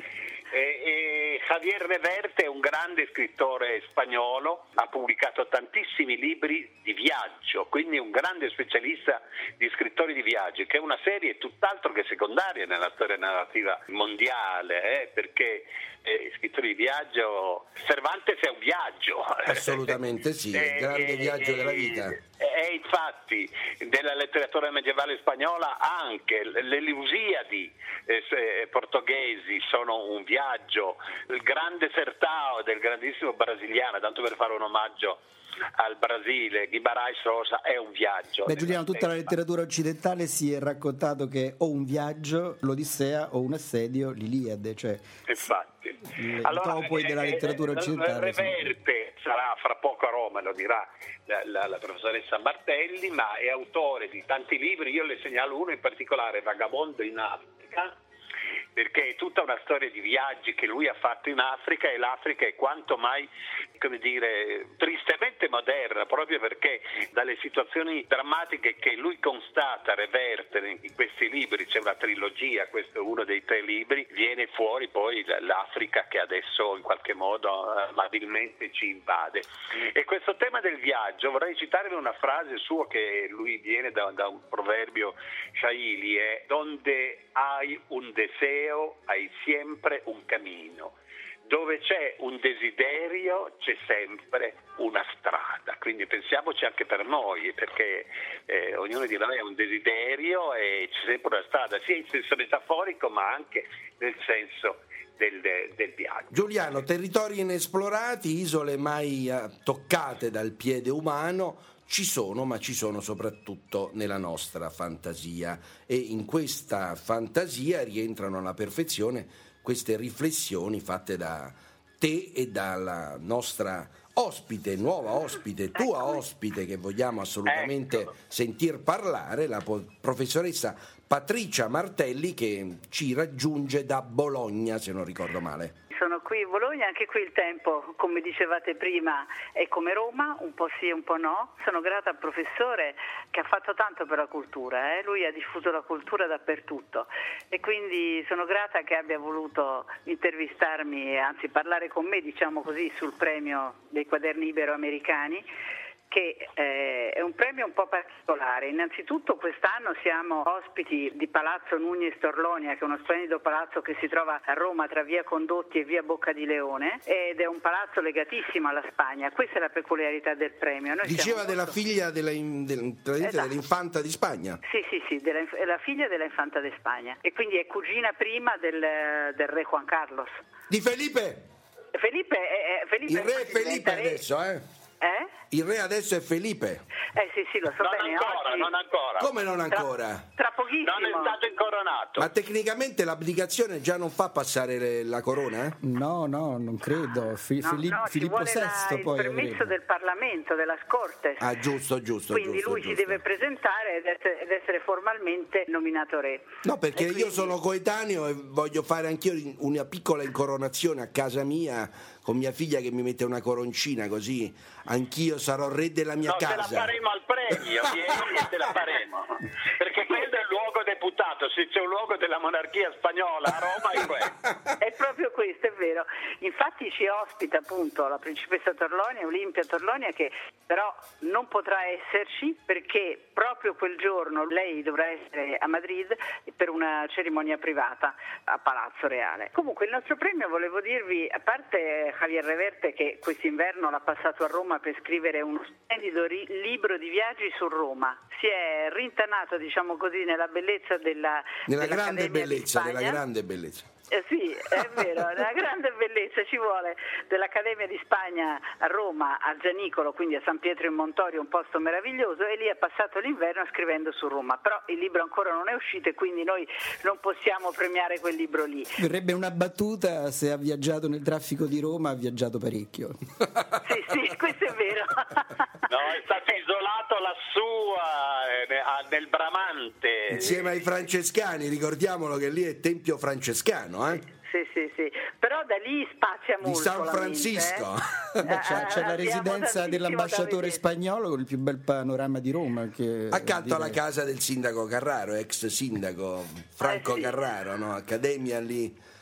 E, e Javier Reverte è un grande scrittore spagnolo, ha pubblicato tantissimi libri di viaggio, quindi un grande specialista di scrittori di viaggi, che è una serie tutt'altro che secondaria nella storia narrativa mondiale, eh, perché eh, scrittori di viaggio, Cervantes è un viaggio. Assolutamente sì, il grande viaggio della vita. E infatti della letteratura medievale spagnola anche le Lusíadi eh, portoghesi sono un viaggio, il grande Sertão del grandissimo brasiliano, tanto per fare un omaggio al Brasile, Guimarães Rosa è un viaggio. Beh, Giuliano, tutta la letteratura occidentale si è raccontato che o un viaggio, l'Odissea, o un assedio, l'Iliade, cioè infatti il allora, topo della letteratura occidentale. Reverte sarà fra poco a Roma, lo dirà la, la, la professoressa Martelli, ma è autore di tanti libri. Io le segnalo uno in particolare, Vagabondo in Africa, perché è tutta una storia di viaggi che lui ha fatto in Africa, e l'Africa è quanto mai, come dire, tristemente moderna, proprio perché dalle situazioni drammatiche che lui constata, Reverte in questi libri, c'è una trilogia, questo è uno dei tre libri, viene fuori poi l'Africa che adesso in qualche modo amabilmente ci invade. E questo tema del viaggio, vorrei citarvi una frase sua che lui viene da, da un proverbio Swahili, è donde hai un deseo hai sempre un cammino, dove c'è un desiderio c'è sempre una strada. Quindi pensiamoci anche per noi, perché eh, ognuno di noi ha un desiderio e c'è sempre una strada, sia in senso metaforico ma anche nel senso del, del viaggio. Giuliano, territori inesplorati, isole mai toccate dal piede umano, ci sono, ma ci sono soprattutto nella nostra fantasia, e in questa fantasia rientrano alla perfezione queste riflessioni fatte da te e dalla nostra ospite, nuova ospite, tua ospite, che vogliamo assolutamente ecco. sentir parlare, la professoressa Patricia Martelli, che ci raggiunge da Bologna, se non ricordo male. Sono qui a Bologna, anche qui il tempo, come dicevate prima, è come Roma, un po' sì, un po' no. Sono grata al professore che ha fatto tanto per la cultura, eh? Lui ha diffuso la cultura dappertutto, e quindi sono grata che abbia voluto intervistarmi, anzi parlare con me, diciamo così, sul premio dei quaderni iberoamericani, che eh, è un premio un po' particolare. Innanzitutto quest'anno siamo ospiti di Palazzo Núñez Torlonia, che è uno splendido palazzo che si trova a Roma tra via Condotti e via Bocca di Leone, ed è un palazzo legatissimo alla Spagna. Questa è la peculiarità del premio. Noi Diceva della molto... figlia della, del, esatto. dell'infanta di Spagna. Sì, sì, sì, della, è la figlia dell'infanta di Spagna, e quindi è cugina prima del, del re Juan Carlos. Di Felipe! Felipe, è, è, Felipe il re Felipe adesso, eh? Eh? Il re adesso è Felipe. Eh sì, sì, lo so non bene. Ancora, oggi... non ancora. Come non ancora? Tra, tra pochissimo. Non è stato incoronato. Ma tecnicamente l'abdicazione già non fa passare le, la corona? Eh? No, no, non credo. Fi, no, Filippo, no, Filippo sesto la, poi il permesso avrebbe. del Parlamento, della Corte. Ah, giusto, giusto. Quindi giusto, lui giusto. si deve presentare ed essere, ed essere formalmente nominato re. No, perché quindi... io sono coetaneo e voglio fare anch'io una piccola incoronazione a casa mia, con mia figlia che mi mette una coroncina, così anch'io sarò re della mia no, casa. No, te la faremo al premio, vieni e te la faremo. Perché quello è il luogo deputato, se c'è un luogo della monarchia spagnola a Roma è questo. È proprio questo, è vero. Infatti ci ospita appunto la principessa Torlonia, Olimpia Torlonia, che però non potrà esserci perché proprio quel giorno lei dovrà essere a Madrid per una cerimonia privata a Palazzo Reale. Comunque il nostro premio, volevo dirvi, a parte Javier Reverte, che quest'inverno l'ha passato a Roma per scrivere uno splendido ri- libro di viaggi su Roma, si è rintanato, diciamo così, nella bellezza della nella grande bellezza, di nella grande bellezza. Eh sì, è vero, la grande bellezza ci vuole dell'Accademia di Spagna a Roma, a Gianicolo, quindi a San Pietro in Montorio, un posto meraviglioso, e lì ha passato l'inverno scrivendo su Roma, però il libro ancora non è uscito e quindi noi non possiamo premiare quel libro lì. Verrebbe una battuta: se ha viaggiato nel traffico di Roma ha viaggiato parecchio. Sì, sì, questo è vero. No, è stato isolato lassù a, a, nel Bramante. Insieme ai francescani, ricordiamolo che lì è tempio francescano. Eh? Sì, sì, sì, però da lì spazia molto. Di San Francisco. Eh? Beh, c'è, c'è la residenza dell'ambasciatore spagnolo con il più bel panorama di Roma. Che accanto direi... alla casa del sindaco Carraro, ex sindaco Franco eh sì. Carraro, no? Accademia lì.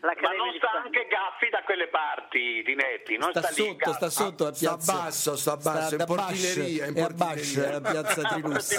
Ma non sta anche Gaffi da quelle parti, Dinetti? Non sta, sta, lì, sotto, sta sotto a piazza. Sta basso, sta basso, sta in portineria, in portineria. a piazza Trinus.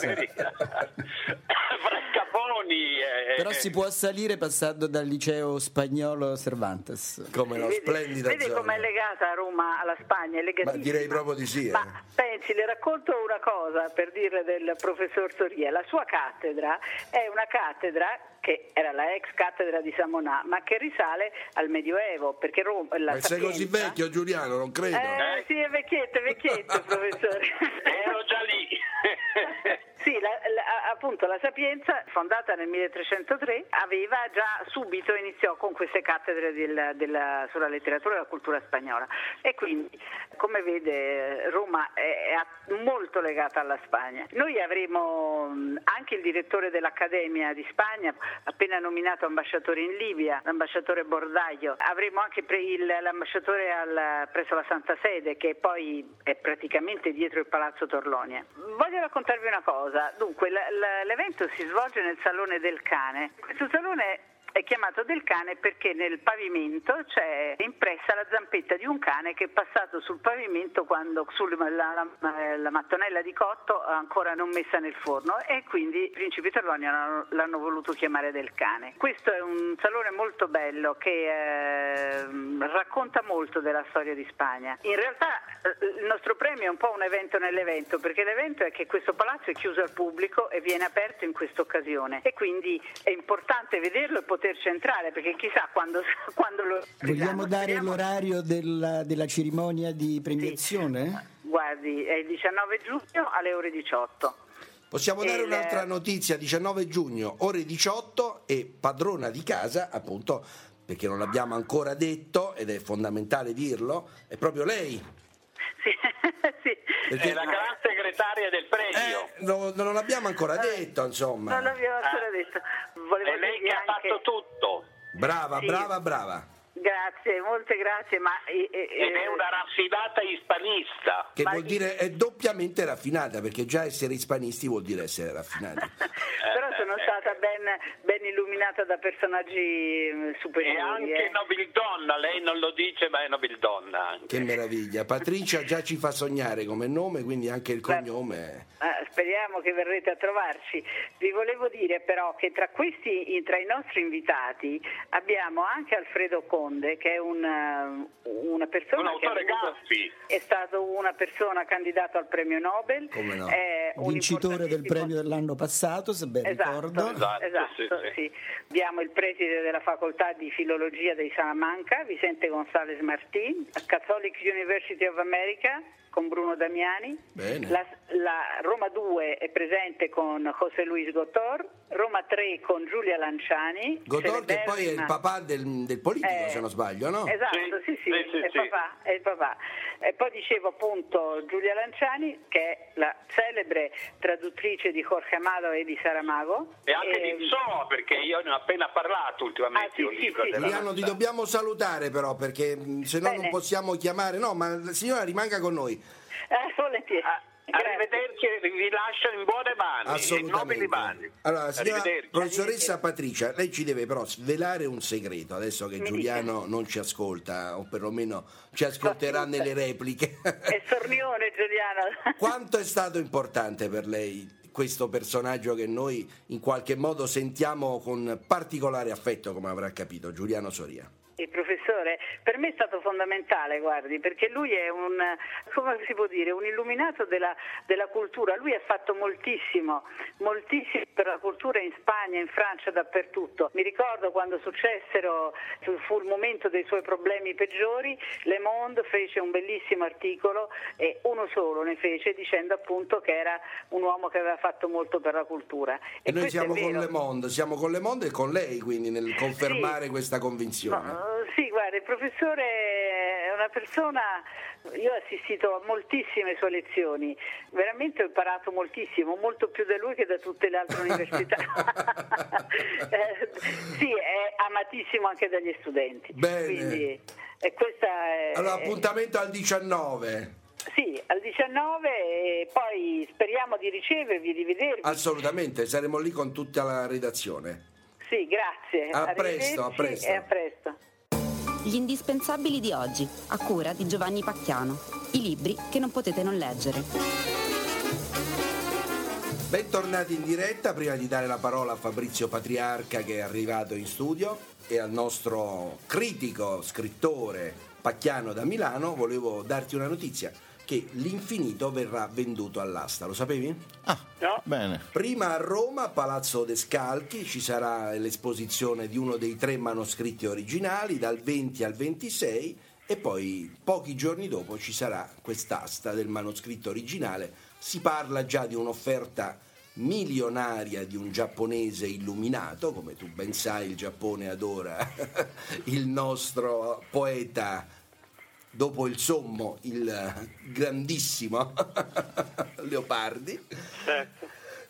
Caponi. Eh, Però si può salire passando dal liceo spagnolo Cervantes. Come no, splendida vedi zona. com'è legata Roma alla Spagna? È legatissima. Ma direi proprio di sì. Eh. Ma pensi, le racconto una cosa per dirle del professor Soria. La sua cattedra è una cattedra che era la ex cattedra di Samonà, ma che risale al Medioevo, perché Roma, la ma sei Sapienza... così vecchio, Giuliano, non credo. Eh, sì, è vecchietto, è vecchietto, professore. Ero già lì. Sì, la, la, appunto la Sapienza, fondata nel milletrecentotre, aveva già subito iniziò con queste cattedre del, della, sulla letteratura e la cultura spagnola, e quindi, come vede, Roma è, è molto legata alla Spagna. Noi avremo anche il direttore dell'Accademia di Spagna, appena nominato ambasciatore in Libia, l'ambasciatore Bordaglio, avremo anche pre, il, l'ambasciatore al, presso la Santa Sede, che poi è praticamente dietro il Palazzo Torlonia. Voglio raccontarvi una cosa. Dunque, l- l- l'evento si svolge nel Salone del Cane. Questo salone è chiamato del Cane perché nel pavimento c'è impressa la zampetta di un cane che è passato sul pavimento quando sulla la, la, la mattonella di cotto ancora non messa nel forno, e quindi i principi Torlonia l'hanno, l'hanno voluto chiamare del Cane. Questo è un salone molto bello che eh, racconta molto della storia di Spagna. In realtà eh, il nostro premio è un po' un evento nell'evento, perché l'evento è che questo palazzo è chiuso al pubblico e viene aperto in questa occasione, e quindi è importante vederlo e poter centrale, perché chissà quando, quando lo vogliamo dare speriamo. L'orario della, della cerimonia di premiazione? Sì. Guardi, è il diciannove giugno alle ore diciotto. Possiamo dare il... un'altra notizia: diciannove giugno ore diciotto, e padrona di casa, appunto, perché non l'abbiamo ancora detto ed è fondamentale dirlo, è proprio lei. Sì, sì. Perché... È la gran segretaria del premio. Eh, no, non l'abbiamo ancora detto, insomma. Non l'abbiamo ancora detto. Volevo è lei che anche... ha fatto tutto. Brava, sì. brava, brava. Grazie, molte grazie. Ma, eh, eh, Ed è una raffinata hispanista. Che ma vuol dire è doppiamente raffinata, perché già essere ispanisti vuol dire essere raffinati. Però sono stata ben, ben illuminata da personaggi superiori. E anche eh. nobildonna, lei non lo dice, ma è nobildonna anche. Che meraviglia. Patricia già ci fa sognare come nome, quindi anche il cognome. Eh, speriamo che verrete a trovarci. Vi volevo dire però che tra questi, tra i nostri invitati abbiamo anche Alfredo Conde, che è un, una persona un autore che ha avuto, Gaffi. è stato una persona candidata al premio Nobel, come no? È un vincitore del premio dell'anno passato, se ben esatto, ricordo. Esatto, esatto sì, sì. Sì. Abbiamo il preside della facoltà di filologia di Salamanca, Vicente González Martín, Catholic University of America con Bruno Damiani. Bene. La, la Roma due è presente con José Luis Gotor, Roma tre con Giulia Lanciani. Gotor, che poi è il papà del, del politico, eh, se non sbaglio, no? Esatto, sì, sì, sì, sì, è, sì. Papà, è il papà. E poi dicevo appunto Giulia Lanciani, che è la celebre traduttrice di Jorge Amado e di Saramago. E anche e... di Zoa, perché io ne ho appena parlato ultimamente. Ah, sì, un sì, libro sì, della Giuliano, ti dobbiamo salutare però, perché se no Bene. non possiamo chiamare. No, ma la signora rimanga con noi. Eh, volentieri. Ah, arrivederci, vi lascio in buone mani, in Assolutamente. nobili mani. Allora, signora Arrivederci. professoressa Patricia, lei ci deve però svelare un segreto, adesso che Mi Giuliano dica. non ci ascolta, o perlomeno ci ascolterà nelle repliche. È sornione Giuliano. Quanto è stato importante per lei questo personaggio che noi in qualche modo sentiamo con particolare affetto, come avrà capito Giuliano Soria? Il professore per me è stato fondamentale, guardi, perché lui è un, come si può dire, un illuminato della, della cultura. Lui ha fatto moltissimo, moltissimo per la cultura in Spagna, in Francia, dappertutto. Mi ricordo quando successero, fu il momento dei suoi problemi peggiori, Le Monde fece un bellissimo articolo, e uno solo ne fece, dicendo appunto che era un uomo che aveva fatto molto per la cultura. E, e noi questo è siamo con vero. Le Monde, siamo con Le Monde e con lei, quindi, nel confermare Sì. questa convinzione. No, sì, guarda, il professore è una persona, io ho assistito a moltissime sue lezioni, veramente ho imparato moltissimo, molto più da lui che da tutte le altre università. eh, sì, è amatissimo anche dagli studenti. Bene. Quindi, e questa è, Allora, appuntamento al diciannove. Sì, al diciannove, e poi speriamo di ricevervi, di vedervi. Assolutamente, saremo lì con tutta la redazione. Sì, grazie. A presto, a Arrivederci presto. E a presto. Gli indispensabili di oggi, a cura di Giovanni Pacchiano. I libri che non potete non leggere. Bentornati in diretta. Prima di dare la parola a Fabrizio Patriarca, che è arrivato in studio, e al nostro critico, scrittore Pacchiano da Milano, volevo darti una notizia: che l'Infinito verrà venduto all'asta. Lo sapevi? Ah, no. Bene. Prima a Roma, a Palazzo Descalchi, ci sarà l'esposizione di uno dei tre manoscritti originali dal venti al ventisei, e poi pochi giorni dopo ci sarà quest'asta del manoscritto originale. Si parla già di un'offerta milionaria di un giapponese illuminato, come tu ben sai il Giappone adora il nostro poeta, dopo il sommo, il grandissimo Leopardi. Certo.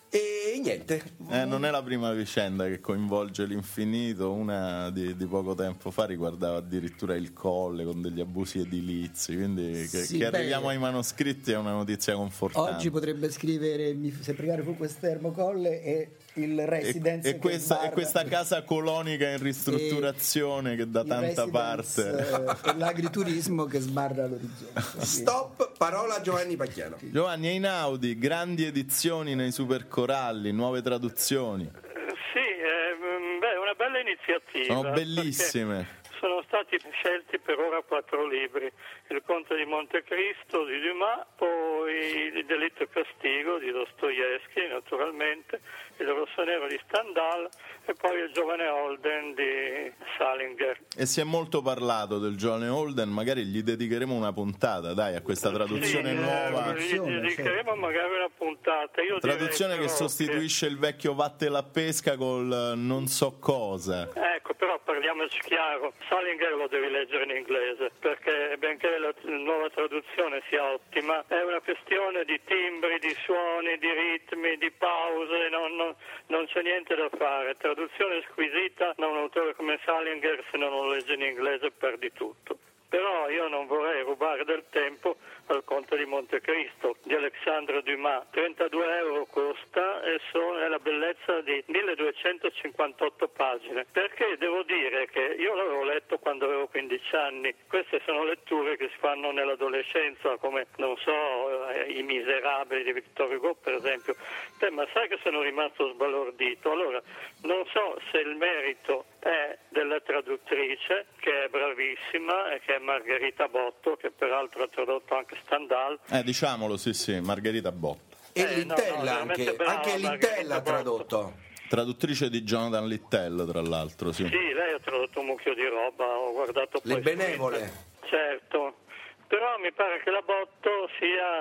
E niente. Eh, non è la prima vicenda che coinvolge l'Infinito. Una di, di poco tempo fa riguardava addirittura il Colle con degli abusi edilizi, quindi che, sì, che beh, arriviamo ai manoscritti è una notizia confortante. Oggi potrebbe scrivere mi se pregare fu quest'ermo Colle e il residence e, e, questa, e questa casa colonica in ristrutturazione che da tanta parte e l'agriturismo che sbarra l'orizzonte. Stop, parola a Giovanni Pacchiano. Giovanni Einaudi, grandi edizioni nei supercoralli, nuove traduzioni. Sì, eh, beh, una bella iniziativa. Sono bellissime. Sono stati scelti per ora quattro libri: Il Conte di Montecristo di Dumas, poi Il Delitto e Castigo di Dostoevskij, naturalmente, Il Rossonero di Stendhal e poi Il Giovane Holden di Salinger. E si è molto parlato del Giovane Holden, magari gli dedicheremo una puntata, dai, a questa traduzione sì, nuova. Eh, gli dedicheremo certo. magari una puntata. Io traduzione che sostituisce che... il vecchio Vatte la pesca col non so cosa. Ecco, però parliamoci chiaro, Salinger lo devi leggere in inglese, perché benché la nuova traduzione sia ottima, è una questione di timbri, di suoni, di ritmi, di pause, non, non, non c'è niente da fare. Traduzione squisita da un autore come Salinger, se non lo leggi in inglese perdi tutto. Però io non vorrei rubare del tempo al Conte di Montecristo di Alexandre Dumas. trentadue euro costa e sono, è la bellezza di milleduecentocinquantotto pagine. Perché devo dire che io l'avevo letto quando avevo quindici anni. Queste sono letture che si fanno nell'adolescenza, come, non so, eh, I Miserabili di Victor Hugo, per esempio. Beh, ma sai che sono rimasto sbalordito? Allora, non so se il merito è della traduttrice, che è bravissima, e che è Margherita Botto, che peraltro ha tradotto anche Stendhal. Eh, diciamolo, sì, sì, Margherita Botto. E eh, Littella, no, no, anche, anche Littella ha tradotto. Traduttrice di Jonathan Littell, tra l'altro, sì. Sì, lei ha tradotto un mucchio di roba, ho guardato poi. Le benevole. Certo. Però mi pare che la Botto sia,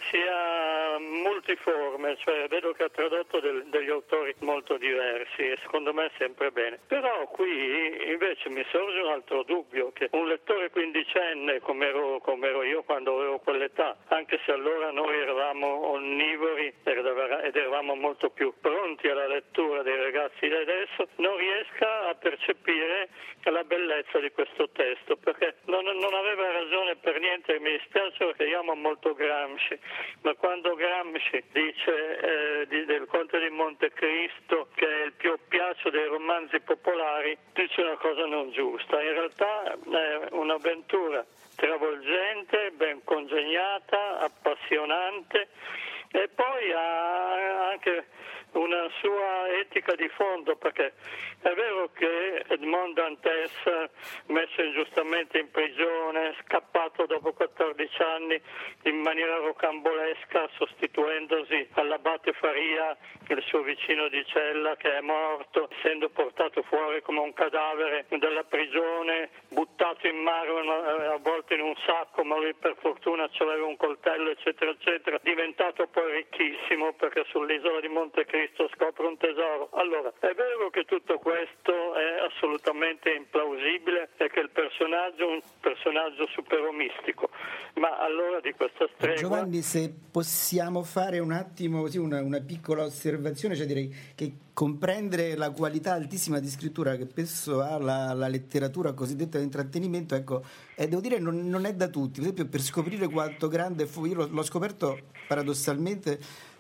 sia multiforme, cioè vedo che ha tradotto del, degli autori molto diversi e secondo me è sempre bene. Però qui invece mi sorge un altro dubbio, che un lettore quindicenne come ero, come ero io quando avevo quell'età, anche se allora noi eravamo onnivori ed eravamo molto più pronti alla lettura dei ragazzi di adesso, non riesca a percepire la bellezza di questo testo, perché non, non aveva ragione per niente. Mi dispiace perché io amo molto Gramsci, ma quando Gramsci dice eh, di, del Conte di Montecristo che è il più oppiaccio dei romanzi popolari, dice una cosa non giusta. In realtà è un'avventura travolgente, ben congegnata, appassionante, e poi ha anche una sua etica di fondo, perché è vero che Edmond Dantes, messo ingiustamente in prigione, scappato dopo quattordici anni in maniera rocambolesca, sostituendosi all'abate Faria, il suo vicino di cella che è morto, essendo portato fuori come un cadavere dalla prigione, buttato in mare, avvolto in un sacco, ma lui per fortuna c'aveva un coltello, eccetera eccetera, diventato poi ricchissimo perché sull'isola di Montecristo scopre un tesoro. Allora, è vero che tutto questo è assolutamente implausibile e che il personaggio è un personaggio superomistico, ma allora di questa stregua... Giovanni, se possiamo fare un attimo così una, una piccola osservazione, cioè direi che comprendere la qualità altissima di scrittura che spesso ha la, la letteratura cosiddetta di intrattenimento, ecco, eh, devo dire non, non è da tutti. Per esempio, per scoprire quanto grande fu, io l'ho, l'ho scoperto paradossalmente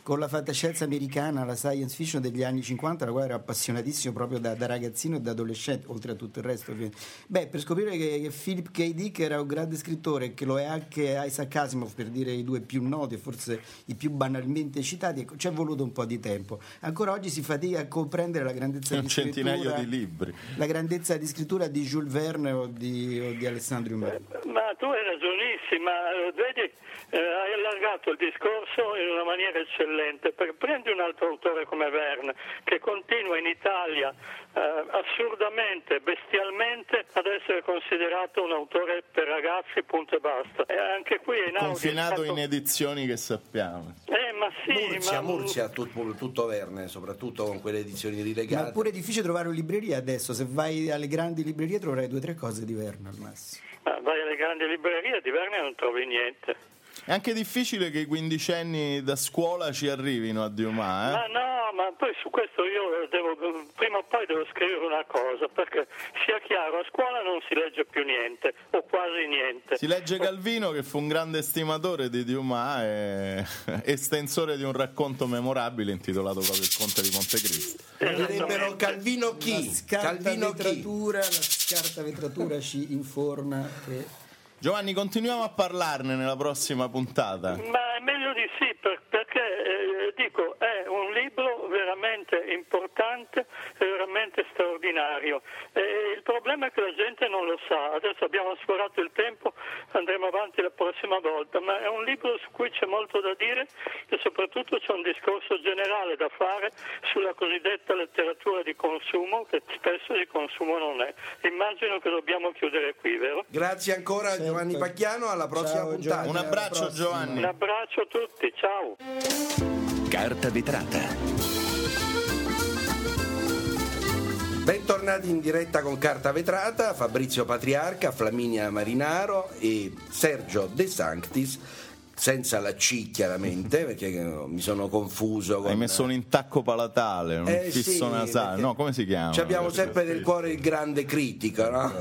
con la fantascienza americana, la science fiction degli anni cinquanta, la quale ero appassionatissimo proprio da, da ragazzino e da adolescente, oltre a tutto il resto. Beh, per scoprire che, che Philip K. Dick era un grande scrittore e che lo è anche Isaac Asimov, per dire i due più noti e forse i più banalmente citati, ecco, ci è voluto un po' di tempo. Ancora oggi si fatica a comprendere la grandezza un di scrittura, centinaio di libri, la grandezza di scrittura di Jules Verne o di, o di Alessandro Dumas. Ma tu hai ragionissima, vedi, eh, hai allargato il discorso in una maniera eccellente, perché prendi un altro autore come Verne che continua in Italia eh, assurdamente, bestialmente ad essere considerato un autore per ragazzi, punto e basta. E anche qui in confinato stato... in edizioni che sappiamo. Eh, ma sì, Murcia, ma... Murcia tutto, tutto Verne, soprattutto con quelle edizioni rilegate. Ma è pure difficile trovare una libreria adesso, se vai alle grandi librerie troverai due o tre cose di Verne al massimo. Ma vai alle grandi librerie, di Verne non trovi niente. È anche difficile che i quindicenni da scuola ci arrivino a Dumas, eh? Ma no, ma poi su questo io devo, prima o poi devo scrivere una cosa, perché sia chiaro, a scuola non si legge più niente, o quasi niente. Si legge Calvino, che fu un grande estimatore di Dumas e estensore di un racconto memorabile intitolato proprio Il Conte di Montecristo. Direbbero Calvino chi? La scarta Calvino vetratura, chi? La scarta vetratura ci informa che... Giovanni, continuiamo a parlarne nella prossima puntata. Ma è meglio di sì, per, perché eh, dico, è un libro veramente importante e veramente straordinario. E il problema è che la gente non lo sa. Adesso abbiamo sforato il tempo, andremo avanti la prossima volta, ma è un libro su cui c'è molto da dire e soprattutto c'è un discorso generale da fare sulla cosiddetta letteratura di consumo, che spesso di consumo non è. Immagino che dobbiamo chiudere qui, vero? Grazie ancora Giovanni Pacchiano, alla prossima Ciao, puntata. Un abbraccio Giovanni. Un abbraccio a tutti, ciao. Carta vetrata. Bentornati in diretta con Carta Vetrata, Fabrizio Patriarca, Flaminia Marinaro e Sergio De Sanctis, senza la C chiaramente, perché mi sono confuso. Con... Hai messo un intacco palatale, un eh, fisso sì, nasale, no? Come si chiama? Ci abbiamo sempre nel cuore il grande critico, no?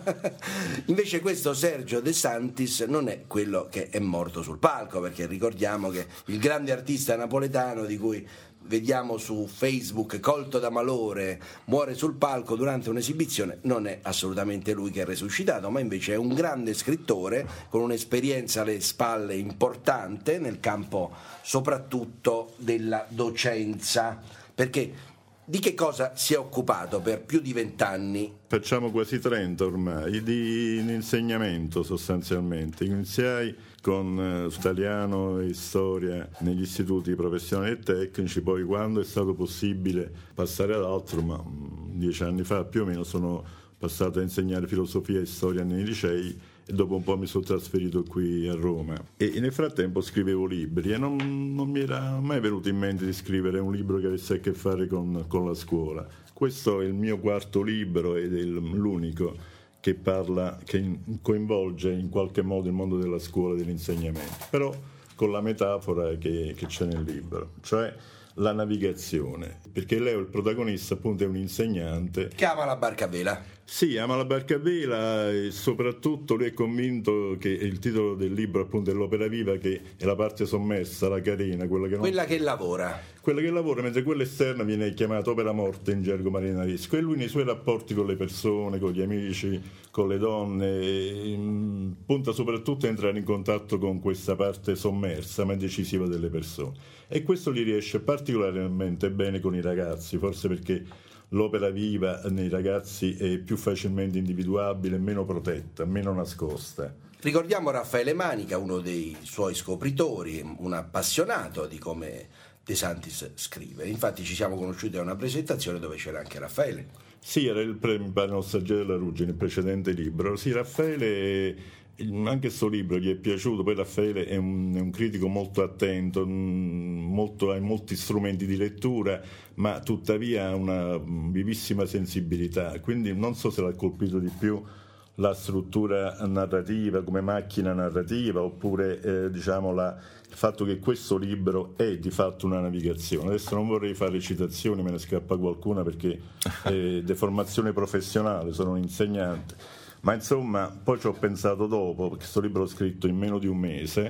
Invece questo Sergio De Sanctis non è quello che è morto sul palco, perché ricordiamo che il grande artista napoletano di cui vediamo su Facebook colto da malore muore sul palco durante un'esibizione, non è assolutamente lui che è resuscitato, ma invece è un grande scrittore con un'esperienza alle spalle importante nel campo soprattutto della docenza, perché di che cosa si è occupato per più di vent'anni? Facciamo quasi trenta ormai di insegnamento sostanzialmente. Iniziai con eh, italiano e storia negli istituti professionali e tecnici, poi quando è stato possibile passare ad altro, ma mh, dieci anni fa più o meno sono passato a insegnare filosofia e storia nei licei e dopo un po' mi sono trasferito qui a Roma e nel frattempo scrivevo libri e non, non mi era mai venuto in mente di scrivere un libro che avesse a che fare con, con la scuola. Questo è il mio quarto libro ed è l'unico che parla, che coinvolge in qualche modo il mondo della scuola e dell'insegnamento, però con la metafora che, che c'è nel libro, cioè la navigazione, perché Leo, il protagonista, appunto è un insegnante che ama la barca a vela. Sì, ama la barca a vela e soprattutto lui è convinto che il titolo del libro appunto è l'opera viva, che è la parte sommersa, la carena, quella che non... quella che lavora quella che lavora, mentre quella esterna viene chiamata opera morta in gergo marinaresco, e lui nei suoi rapporti con le persone, con gli amici, con le donne punta soprattutto a entrare in contatto con questa parte sommersa ma decisiva delle persone, e questo gli riesce particolarmente bene con i ragazzi, forse perché l'opera viva nei ragazzi è più facilmente individuabile, meno protetta, meno nascosta. Ricordiamo Raffaele Manica, uno dei suoi scopritori, un appassionato di come De Sanctis scrive. Infatti ci siamo conosciuti a una presentazione dove c'era anche Raffaele. Sì, era il premio Nostalgia della Ruggine, il precedente libro. Sì, Raffaele, anche questo libro gli è piaciuto. Poi Raffaele è un, è un critico molto attento, molto, ha molti strumenti di lettura, ma tuttavia ha una vivissima sensibilità, quindi non so se l'ha colpito di più la struttura narrativa come macchina narrativa, oppure eh, diciamo la, il fatto che questo libro è di fatto una navigazione. Adesso non vorrei fare citazioni, me ne scappa qualcuna perché è deformazione professionale, sono un insegnante, ma insomma poi ci ho pensato dopo, perché questo libro l'ho scritto in meno di un mese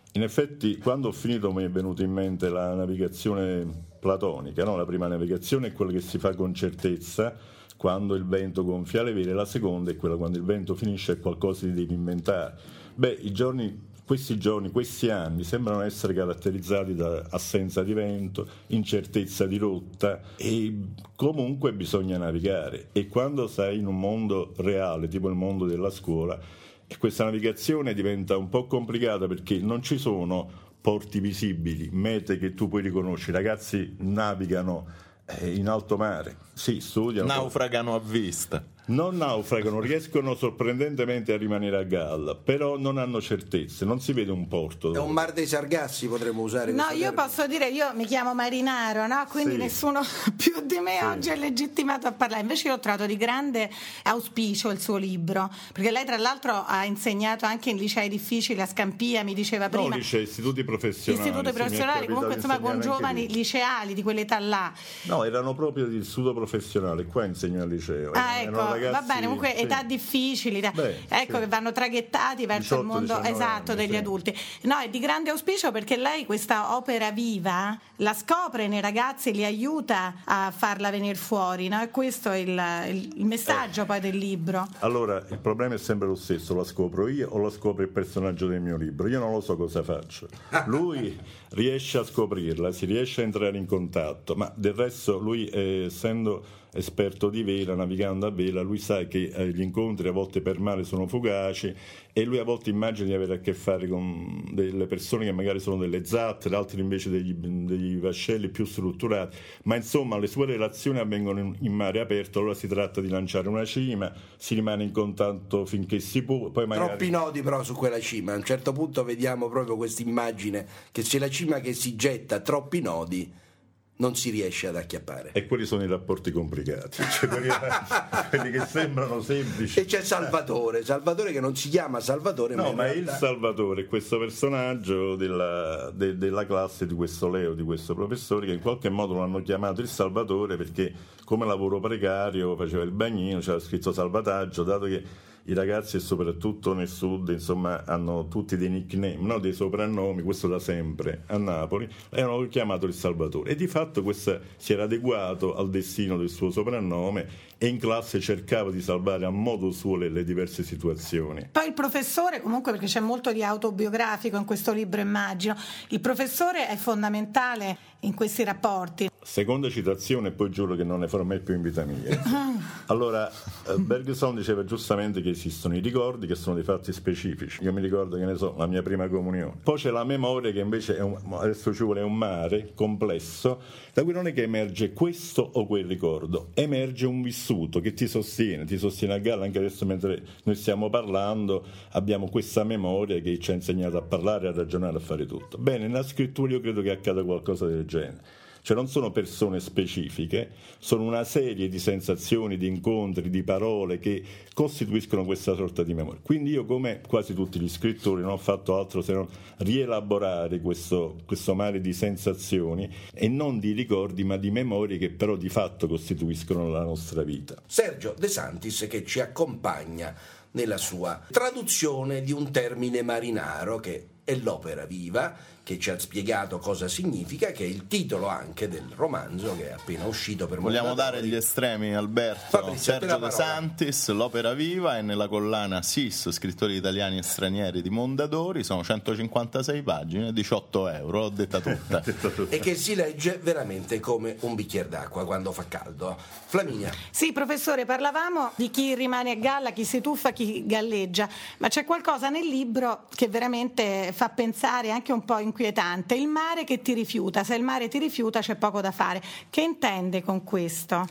in effetti quando ho finito mi è venuta in mente la navigazione platonica, no? La prima navigazione è quella che si fa con certezza, quando il vento gonfia le vele, la seconda è quella quando il vento finisce e qualcosa ti devi inventare. Beh, i giorni, questi giorni, questi anni sembrano essere caratterizzati da assenza di vento, incertezza di rotta e comunque bisogna navigare. E quando sei in un mondo reale, tipo il mondo della scuola, questa navigazione diventa un po' complicata perché non ci sono porti visibili, mete che tu puoi riconoscere. I ragazzi navigano in alto mare, sì, studiano, naufragano a vista, non naufragano, riescono sorprendentemente a rimanere a galla, però non hanno certezze, non si vede un porto. È un mar dei Sargassi, potremmo usare. No, io termine. posso dire, io mi chiamo Marinaro, no? Quindi sì. nessuno più di me sì. oggi è legittimato a parlare. Invece io ho trovato di grande auspicio il suo libro, perché lei tra l'altro ha insegnato anche in licei difficili a Scampia, mi diceva prima. No, licei, istituti professionali. Istituti professionali, comunque insomma con giovani liceali di quell'età là. No, erano proprio di istituto professionale, qua insegno al liceo. Ah, ecco, ragazzi, va bene, comunque sì. età difficili, Beh, ecco sì. che vanno traghettati verso diciotto, il mondo esatto anni, degli sì. adulti. No, è di grande auspicio perché lei questa opera viva la scopre nei ragazzi, li aiuta a farla venire fuori, no? E questo è il, il, il messaggio eh. poi del libro. Allora, il problema è sempre lo stesso, la scopro io o la scopre il personaggio del mio libro? Io non lo so cosa faccio. Lui riesce a scoprirla, si riesce a entrare in contatto, ma del resto lui, eh, essendo esperto di vela, navigando a vela, lui sa che eh, gli incontri a volte per mare sono fugaci e lui a volte immagina di avere a che fare con delle persone che magari sono delle zattere, altri invece degli, degli vascelli più strutturati, ma insomma le sue relazioni avvengono in, in mare aperto, allora si tratta di lanciare una cima, si rimane in contatto finché si può, poi magari... Troppi nodi però su quella cima, a un certo punto vediamo proprio questa immagine che c'è la cima che si getta, troppi nodi non si riesce ad acchiappare. E quelli sono i rapporti complicati, cioè quelli, quelli che sembrano semplici. E c'è Salvatore, Salvatore che non si chiama Salvatore, no, ma, ma è realtà... il Salvatore, questo personaggio della, de, della classe di questo Leo, di questo professore, che in qualche modo lo hanno chiamato il Salvatore perché come lavoro precario faceva il bagnino, c'era scritto salvataggio, dato che i ragazzi e soprattutto nel sud insomma hanno tutti dei nickname, no? Dei soprannomi, questo da sempre a Napoli, e hanno chiamato il Salvatore e di fatto questo si era adeguato al destino del suo soprannome e in classe cercava di salvare a modo suo le, le diverse situazioni. Poi il professore, comunque, perché c'è molto di autobiografico in questo libro, immagino, il professore è fondamentale in questi rapporti. Seconda citazione, e poi giuro che non ne farò mai più in vita mia. Allora, Bergson diceva giustamente che esistono i ricordi che sono dei fatti specifici. Io mi ricordo, che ne so, la mia prima comunione. Poi c'è la memoria che invece è un, adesso ci vuole un mare complesso, da cui non è che emerge questo o quel ricordo, emerge un vissuto che ti sostiene, ti sostiene a galla. Anche adesso mentre noi stiamo parlando abbiamo questa memoria che ci ha insegnato a parlare, a ragionare, a fare tutto. Bene, nella scrittura io credo che accada qualcosa del genere. Cioè non sono persone specifiche, sono una serie di sensazioni, di incontri, di parole che costituiscono questa sorta di memoria. Quindi io, come quasi tutti gli scrittori, non ho fatto altro se non rielaborare questo, questo mare di sensazioni e non di ricordi ma di memorie che però di fatto costituiscono la nostra vita. Sergio De Santis che ci accompagna nella sua traduzione di un termine marinaro che è l'opera viva, che ci ha spiegato cosa significa, che è il titolo anche del romanzo che è appena uscito per Vogliamo Mondadori. dare gli estremi, Alberto? Fabrizio, Sergio De Santis, l'opera viva, è nella collana S I S, scrittori italiani e stranieri di Mondadori, sono centocinquantasei pagine, diciotto euro, l'ho detta tutta. E che si legge veramente come un bicchiere d'acqua quando fa caldo. Flaminia. Sì, professore, parlavamo di chi rimane a galla, chi si tuffa, chi galleggia, ma c'è qualcosa nel libro che veramente fa pensare, anche un po' inquietante, il mare che ti rifiuta. Se il mare ti rifiuta c'è poco da fare. Che intende con questo?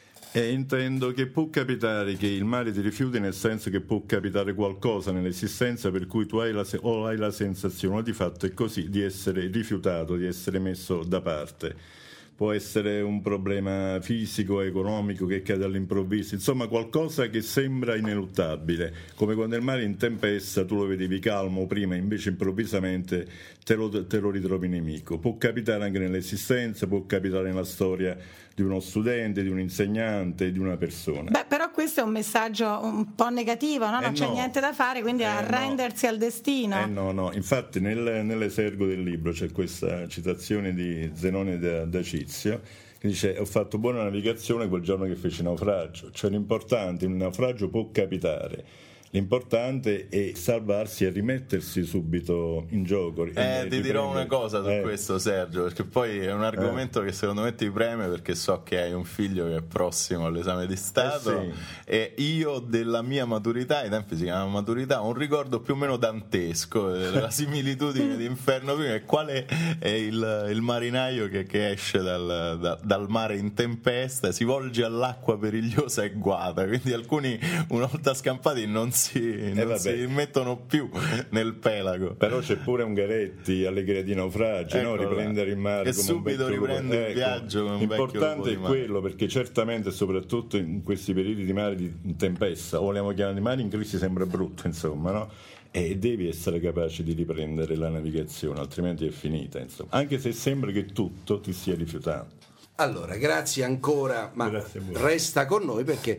E intendo che può capitare che il mare ti rifiuti, nel senso che può capitare qualcosa nell'esistenza per cui tu hai la, o hai la sensazione, o di fatto è così, di essere rifiutato, di essere messo da parte. può essere un problema fisico, economico che cade all'improvviso, insomma qualcosa che sembra ineluttabile, come quando il mare in tempesta tu lo vedevi calmo prima, invece improvvisamente te lo, te lo ritrovi nemico. Può capitare anche nell'esistenza, può capitare nella storia di uno studente, di un insegnante, di una persona. Beh, però questo è un messaggio un po' negativo, no? Non eh c'è no. niente da fare, quindi eh arrendersi no. al destino. Eh no, no, infatti nel, nell'esergo del libro c'è questa citazione di Zenone d'Acizio che dice: ho fatto buona navigazione quel giorno che feci naufragio, cioè l'importante, un naufragio può capitare, l'importante è salvarsi e rimettersi subito in gioco. Eh, ti dirò una cosa su eh. questo, Sergio, perché poi è un argomento eh. che secondo me ti preme, perché so che hai un figlio che è prossimo all'esame di Stato eh sì. e io della mia maturità, ai tempi si chiamava maturità, ho un ricordo più o meno dantesco della similitudine di Inferno Primo, e quale è il, il marinaio che, che esce dal, da, dal mare in tempesta, si volge all'acqua perigliosa e guata, quindi alcuni una volta scampati non si Si, non eh si mettono più nel pelago. Però c'è pure Ungaretti, Allegria di naufragi, no? Riprendere il mare e come subito un riprende ecco, il viaggio come un l'importante è quello, perché certamente soprattutto in questi periodi di mare di tempesta, o vogliamo chiamare mare in crisi, sembra brutto, insomma, no? E devi essere capace di riprendere la navigazione, altrimenti è finita, insomma, anche se sembra che tutto ti stia rifiutando. Allora, grazie ancora, ma grazie resta con noi perché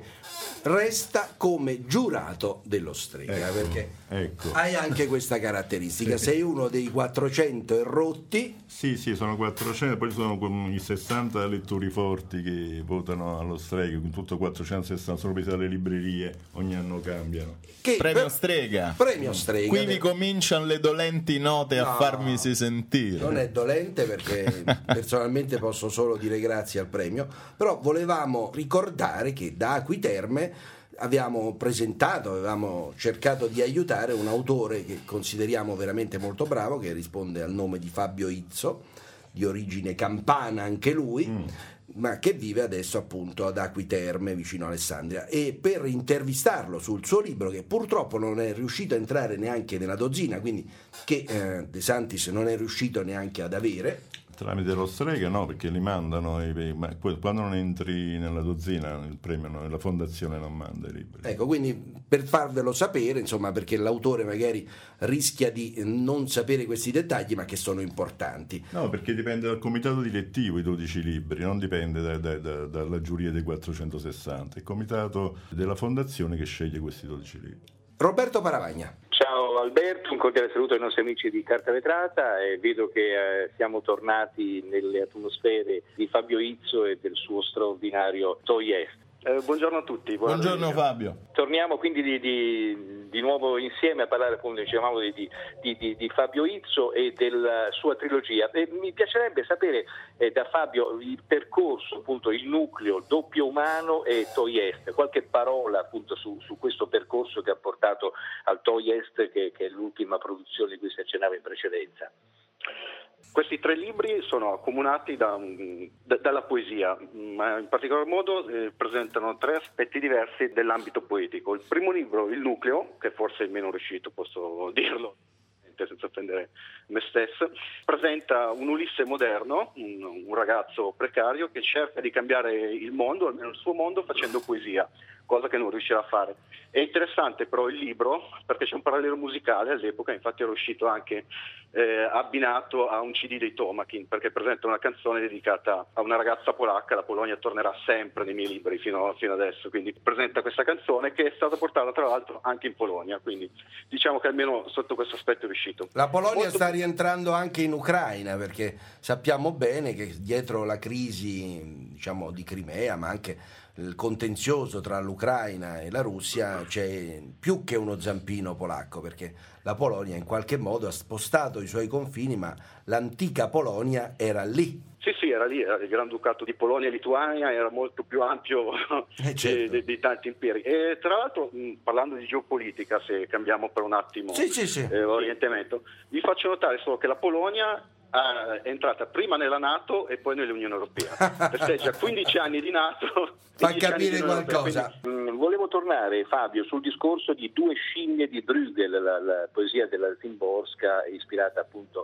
resta come giurato dello Strega, ecco, perché ecco. hai anche questa caratteristica, sei uno dei quattrocento errotti. Sì, sì, sono quattrocento, poi sono i sessanta lettori forti che votano allo Strega, con tutto quattrocentosessanta, sono presi dalle librerie, ogni anno cambiano. Che premio per... Strega. Premio Strega. Qui vi cominciano le dolenti note no, a farmisi sentire. Non è dolente, perché personalmente posso solo dire grazie al premio, però volevamo ricordare che da Acquiterme abbiamo presentato, avevamo cercato di aiutare un autore che consideriamo veramente molto bravo, che risponde al nome di Fabio Izzo, di origine campana anche lui, mm. ma che vive adesso appunto ad Acquiterme vicino Alessandria, e per intervistarlo sul suo libro, che purtroppo non è riuscito a entrare neanche nella dozzina, quindi che eh, De Santis non è riuscito neanche ad avere tramite lo Strega, no, perché li mandano, ma quando non entri nella dozzina il premio, no, la fondazione non manda i libri. Ecco, quindi per farvelo sapere, insomma, perché l'autore magari rischia di non sapere questi dettagli, ma che sono importanti. No, perché dipende dal comitato direttivo i dodici libri, non dipende da, da, da, dalla giuria dei quattrocentosessanta, è il comitato della fondazione che sceglie questi dodici libri. Roberto Paravagna. Ciao Alberto, un cordiale saluto ai nostri amici di Carta Vetrata, e vedo che eh, siamo tornati nelle atmosfere di Fabio Izzo e del suo straordinario Toiest. Eh, buongiorno a tutti. Buongiorno domenica. Fabio. Torniamo quindi di, di, di nuovo insieme a parlare, appunto, dicevamo di, di, di, di Fabio Izzo e della sua trilogia. E mi piacerebbe sapere eh, da Fabio il percorso, appunto, il nucleo, Doppio Umano e Toiest, qualche parola appunto su, su questo percorso che ha portato al Toiest, che, che è l'ultima produzione di cui si accennava in precedenza. Questi tre libri sono accomunati da, da, dalla poesia, ma in particolar modo eh, presentano tre aspetti diversi dell'ambito poetico. Il primo libro, Il Nucleo, che forse è il meno riuscito, posso dirlo senza offendere me stesso, presenta un Ulisse moderno, un, un ragazzo precario che cerca di cambiare il mondo, almeno il suo mondo, facendo poesia, cosa che non riuscirà a fare. È interessante però il libro perché c'è un parallelo musicale all'epoca, infatti era uscito anche eh, abbinato a un C D dei Tomakin, perché presenta una canzone dedicata a una ragazza polacca. La Polonia tornerà sempre nei miei libri fino, fino adesso, quindi presenta questa canzone che è stata portata tra l'altro anche in Polonia, quindi diciamo che almeno sotto questo aspetto è riuscito. La Polonia Molto... sta rientrando anche in Ucraina, perché sappiamo bene che dietro la crisi, diciamo, di Crimea, ma anche il contenzioso tra l'Ucraina e la Russia, c'è più che uno zampino polacco, perché la Polonia in qualche modo ha spostato i suoi confini, ma l'antica Polonia era lì. Sì, sì, era lì, era il Granducato di Polonia e Lituania, era molto più ampio eh certo. di, di tanti imperi. E tra l'altro, mh, parlando di geopolitica, se cambiamo per un attimo sì, sì, sì. Eh, orientamento, vi faccio notare solo che la Polonia è entrata prima nella NATO e poi nell'Unione Europea. Festeggia quindici anni di NATO. Fa capire qualcosa. Quindi, mh, volevo tornare, Fabio, sul discorso di Due scimmie di Bruegel, la, la poesia della Zimborska, ispirata appunto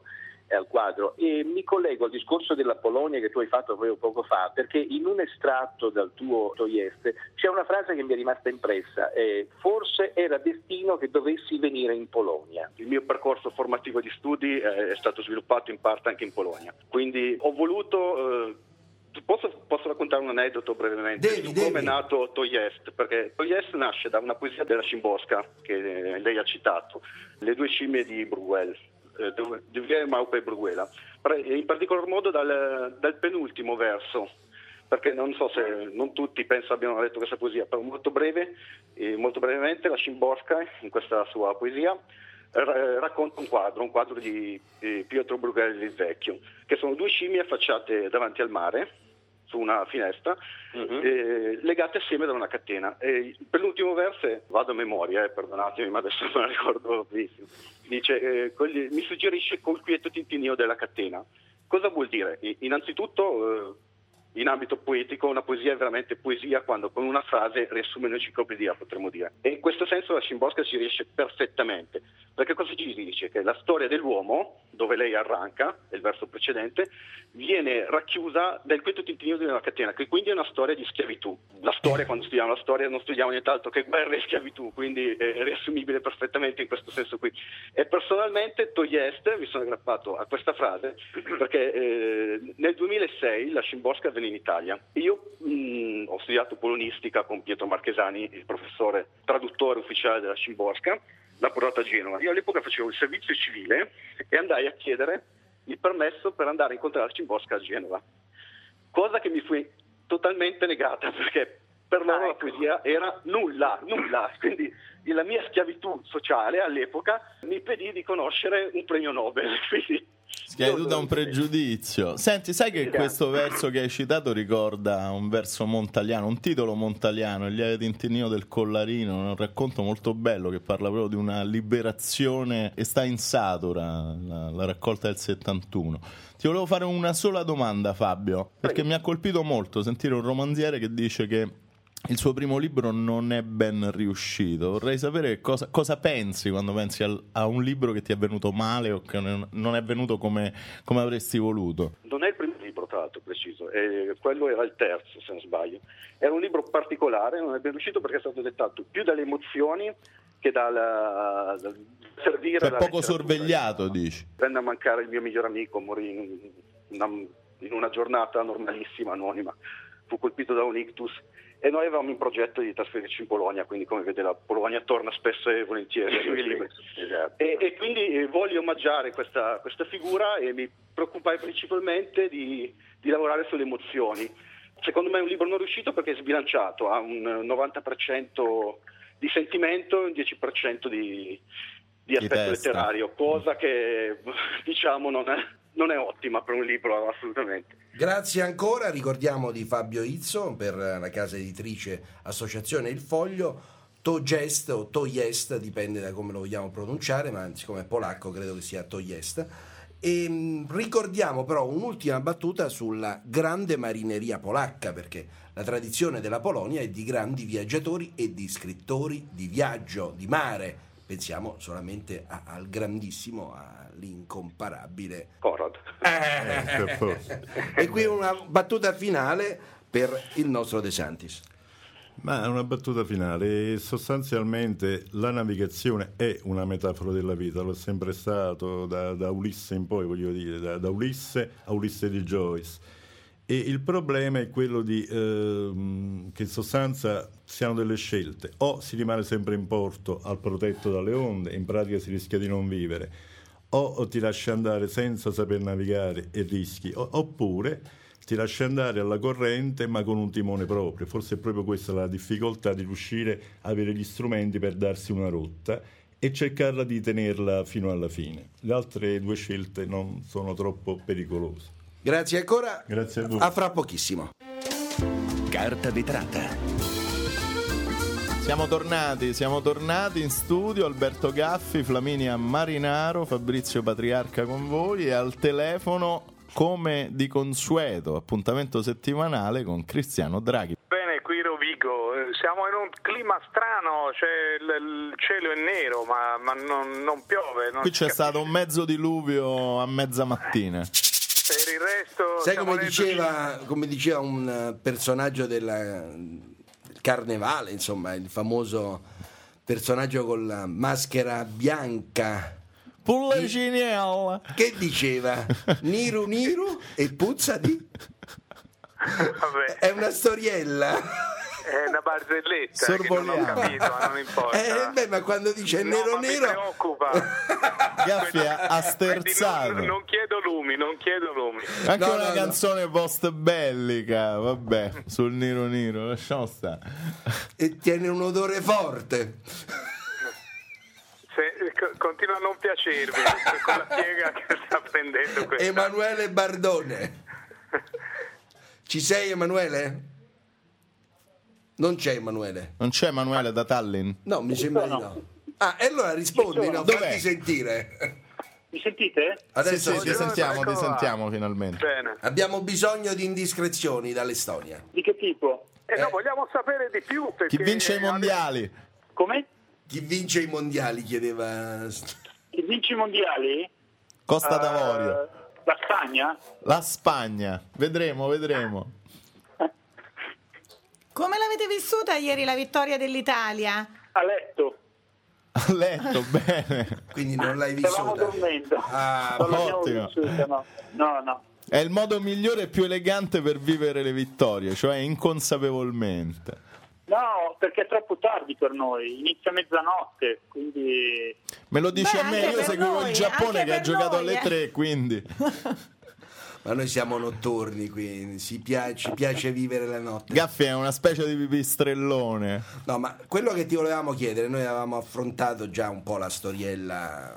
e al quadro. E mi collego al discorso della Polonia che tu hai fatto proprio poco fa, perché in un estratto dal tuo Toyest c'è una frase che mi è rimasta impressa: eh, forse era destino che dovessi venire in Polonia. Il mio percorso formativo di studi eh, è stato sviluppato in parte anche in Polonia, quindi ho voluto eh, Posso, posso raccontare un aneddoto brevemente devi, su devi. come è nato Toyest, perché Toyest nasce da una poesia della Szymborska che lei ha citato, Le due scimmie di Bruegel, eh, di Via Maupe e Bruguela, in particolar modo dal, dal penultimo verso, perché non so se non tutti penso abbiano letto questa poesia, però molto breve, eh, molto brevemente la Szymborska in questa sua poesia racconta un quadro, un quadro di, di Pietro Bruegel il Vecchio, che sono due scimmie affacciate davanti al mare su una finestra, uh-huh. eh, legate assieme da una catena. E per l'ultimo verso, vado a memoria, eh, perdonatemi, ma adesso non la ricordo benissimo, dice eh, col, mi suggerisce col quieto tintinnio della catena. Cosa vuol dire? Innanzitutto, eh, in ambito poetico, una poesia è veramente poesia quando con una frase riassume un'enciclopedia, potremmo dire. E in questo senso la Szymborska ci riesce perfettamente, perché cosa ci dice? Che la storia dell'uomo, dove lei arranca, il verso precedente, viene racchiusa dal quieto tintinnio di una catena, che quindi è una storia di schiavitù. La storia, quando studiamo la storia, non studiamo nient'altro che guerra e schiavitù, quindi è riassumibile perfettamente in questo senso qui. E personalmente Toyest mi sono aggrappato a questa frase perché eh, nel duemilasei la Szymborska venne in Italia. Io mh, ho studiato polonistica con Pietro Marchesani, il professore traduttore ufficiale della Szymborska, l'ha portata a Genova. Io all'epoca facevo il servizio civile e andai a chiedere il permesso per andare a incontrare la Szymborska a Genova, cosa che mi fu totalmente negata perché per loro la poesia era nulla, nulla, quindi la mia schiavitù sociale all'epoca mi impedì di conoscere un premio Nobel, quindi Schiavitù da un pregiudizio. Senti, sai che questo verso che hai citato ricorda un verso montaliano, un titolo montaliano, Il lieve tintinnio del collarino, un racconto molto bello che parla proprio di una liberazione, e sta in Satura, la, la raccolta del settantuno. Ti volevo fare una sola domanda, Fabio, perché mi ha colpito molto sentire un romanziere che dice che il suo primo libro non è ben riuscito. Vorrei sapere cosa, cosa pensi quando pensi al, a un libro che ti è venuto male o che non è venuto come, come avresti voluto. Non è il primo libro, tra l'altro, preciso, e quello era il terzo, se non sbaglio. Era un libro particolare, non è ben riuscito perché è stato dettato più dalle emozioni che dal, dal servire. Cioè poco sorvegliato, dici? Venne a mancare il mio miglior amico, morì in una, in una giornata normalissima, anonima. Fu colpito da un ictus. E noi avevamo in progetto di trasferirci in Polonia, quindi come vede la Polonia torna spesso e volentieri. Esatto. e, e quindi voglio omaggiare questa, questa figura e mi preoccupai principalmente di, di lavorare sulle emozioni. Secondo me è un libro non riuscito perché è sbilanciato, ha un novanta per cento di sentimento e un dieci per cento di, di aspetto letterario, cosa che diciamo non è, non è ottima per un libro assolutamente. Grazie ancora, ricordiamo di Fabio Izzo per la casa editrice Associazione Il Foglio. Toyest o Toyest, dipende da come lo vogliamo pronunciare, ma siccome è polacco credo che sia Toyest. E mh, ricordiamo però un'ultima battuta sulla grande marineria polacca, perché la tradizione della Polonia è di grandi viaggiatori e di scrittori di viaggio, di mare. Pensiamo solamente a, al grandissimo, all'incomparabile Conrad. Eh. E qui una battuta finale per il nostro De Santis. Ma una battuta finale, sostanzialmente la navigazione è una metafora della vita, lo è sempre stato da, da Ulisse in poi, voglio dire, da, da Ulisse a Ulisse di Joyce. E il problema è quello di eh, che in sostanza siano delle scelte: o si rimane sempre in porto al protetto dalle onde, in pratica si rischia di non vivere, o, o ti lasci andare senza saper navigare e rischi, o, oppure ti lasci andare alla corrente ma con un timone proprio. Forse è proprio questa la difficoltà di riuscire a avere gli strumenti per darsi una rotta e cercarla di tenerla fino alla fine. Le altre due scelte non sono troppo pericolose. Grazie ancora. Grazie a voi. A fra pochissimo. Carta vetrata. Siamo tornati, siamo tornati in studio. Alberto Gaffi, Flaminia Marinaro, Fabrizio Patriarca con voi e al telefono, come di consueto, appuntamento settimanale con Cristiano Draghi. Bene, qui Rovigo, siamo in un clima strano, cioè il, il cielo è nero, ma, ma non, non piove. Non Qui c'è stato un mezzo diluvio a mezza mattina. Per il resto... Sai come diceva, di... come diceva un personaggio della, del carnevale, insomma, il famoso personaggio con la maschera bianca, Pullecinella, che diceva Niru Niru e puzza di... Vabbè. È una storiella. È una barzelletta che non ho capito, ma non importa. Eh, beh, ma quando dice no, nero ma nero mi preoccupa. Gaffi ha sterzato. Non, non chiedo lumi, non chiedo lumi. Anche no, una no, canzone no. post bellica, vabbè, sul nero nero, lasciamo stare. E tiene un odore forte. Se, continua a non piacervi con la piega che sta prendendo questa. Emanuele Bardone. Ci sei, Emanuele? Non c'è Emanuele. Non c'è Emanuele da Tallinn? No, mi sembra di no. Ah, e allora rispondi, no, fatti sentire. Mi sentite? Adesso sì, sì, ti sentiamo, ti sentiamo finalmente. Bene. Abbiamo bisogno di indiscrezioni dall'Estonia. Di che tipo? Eh, no, vogliamo sapere di più. Perché Chi vince i mondiali? Come? Chi vince i mondiali, chiedeva. Chi vince i mondiali? Costa uh, d'Avorio. La Spagna? La Spagna. Vedremo, vedremo. Come l'avete vissuta ieri la vittoria dell'Italia? A letto. A letto, bene. Quindi non l'hai vissuta? Stavamo dormendo. Ah, non ottimo. Vissuta, no. no, no. È il modo migliore e più elegante per vivere le vittorie, cioè inconsapevolmente. No, perché è troppo tardi per noi, inizia mezzanotte, quindi... Me lo dici Beh, a me, io seguivo noi, il Giappone che ha giocato noi, alle eh. tre, quindi... Ma noi siamo notturni, quindi ci piace, ci piace vivere la notte. Gaffi è una specie di pipistrellone. No, ma quello che ti volevamo chiedere, noi avevamo affrontato già un po' la storiella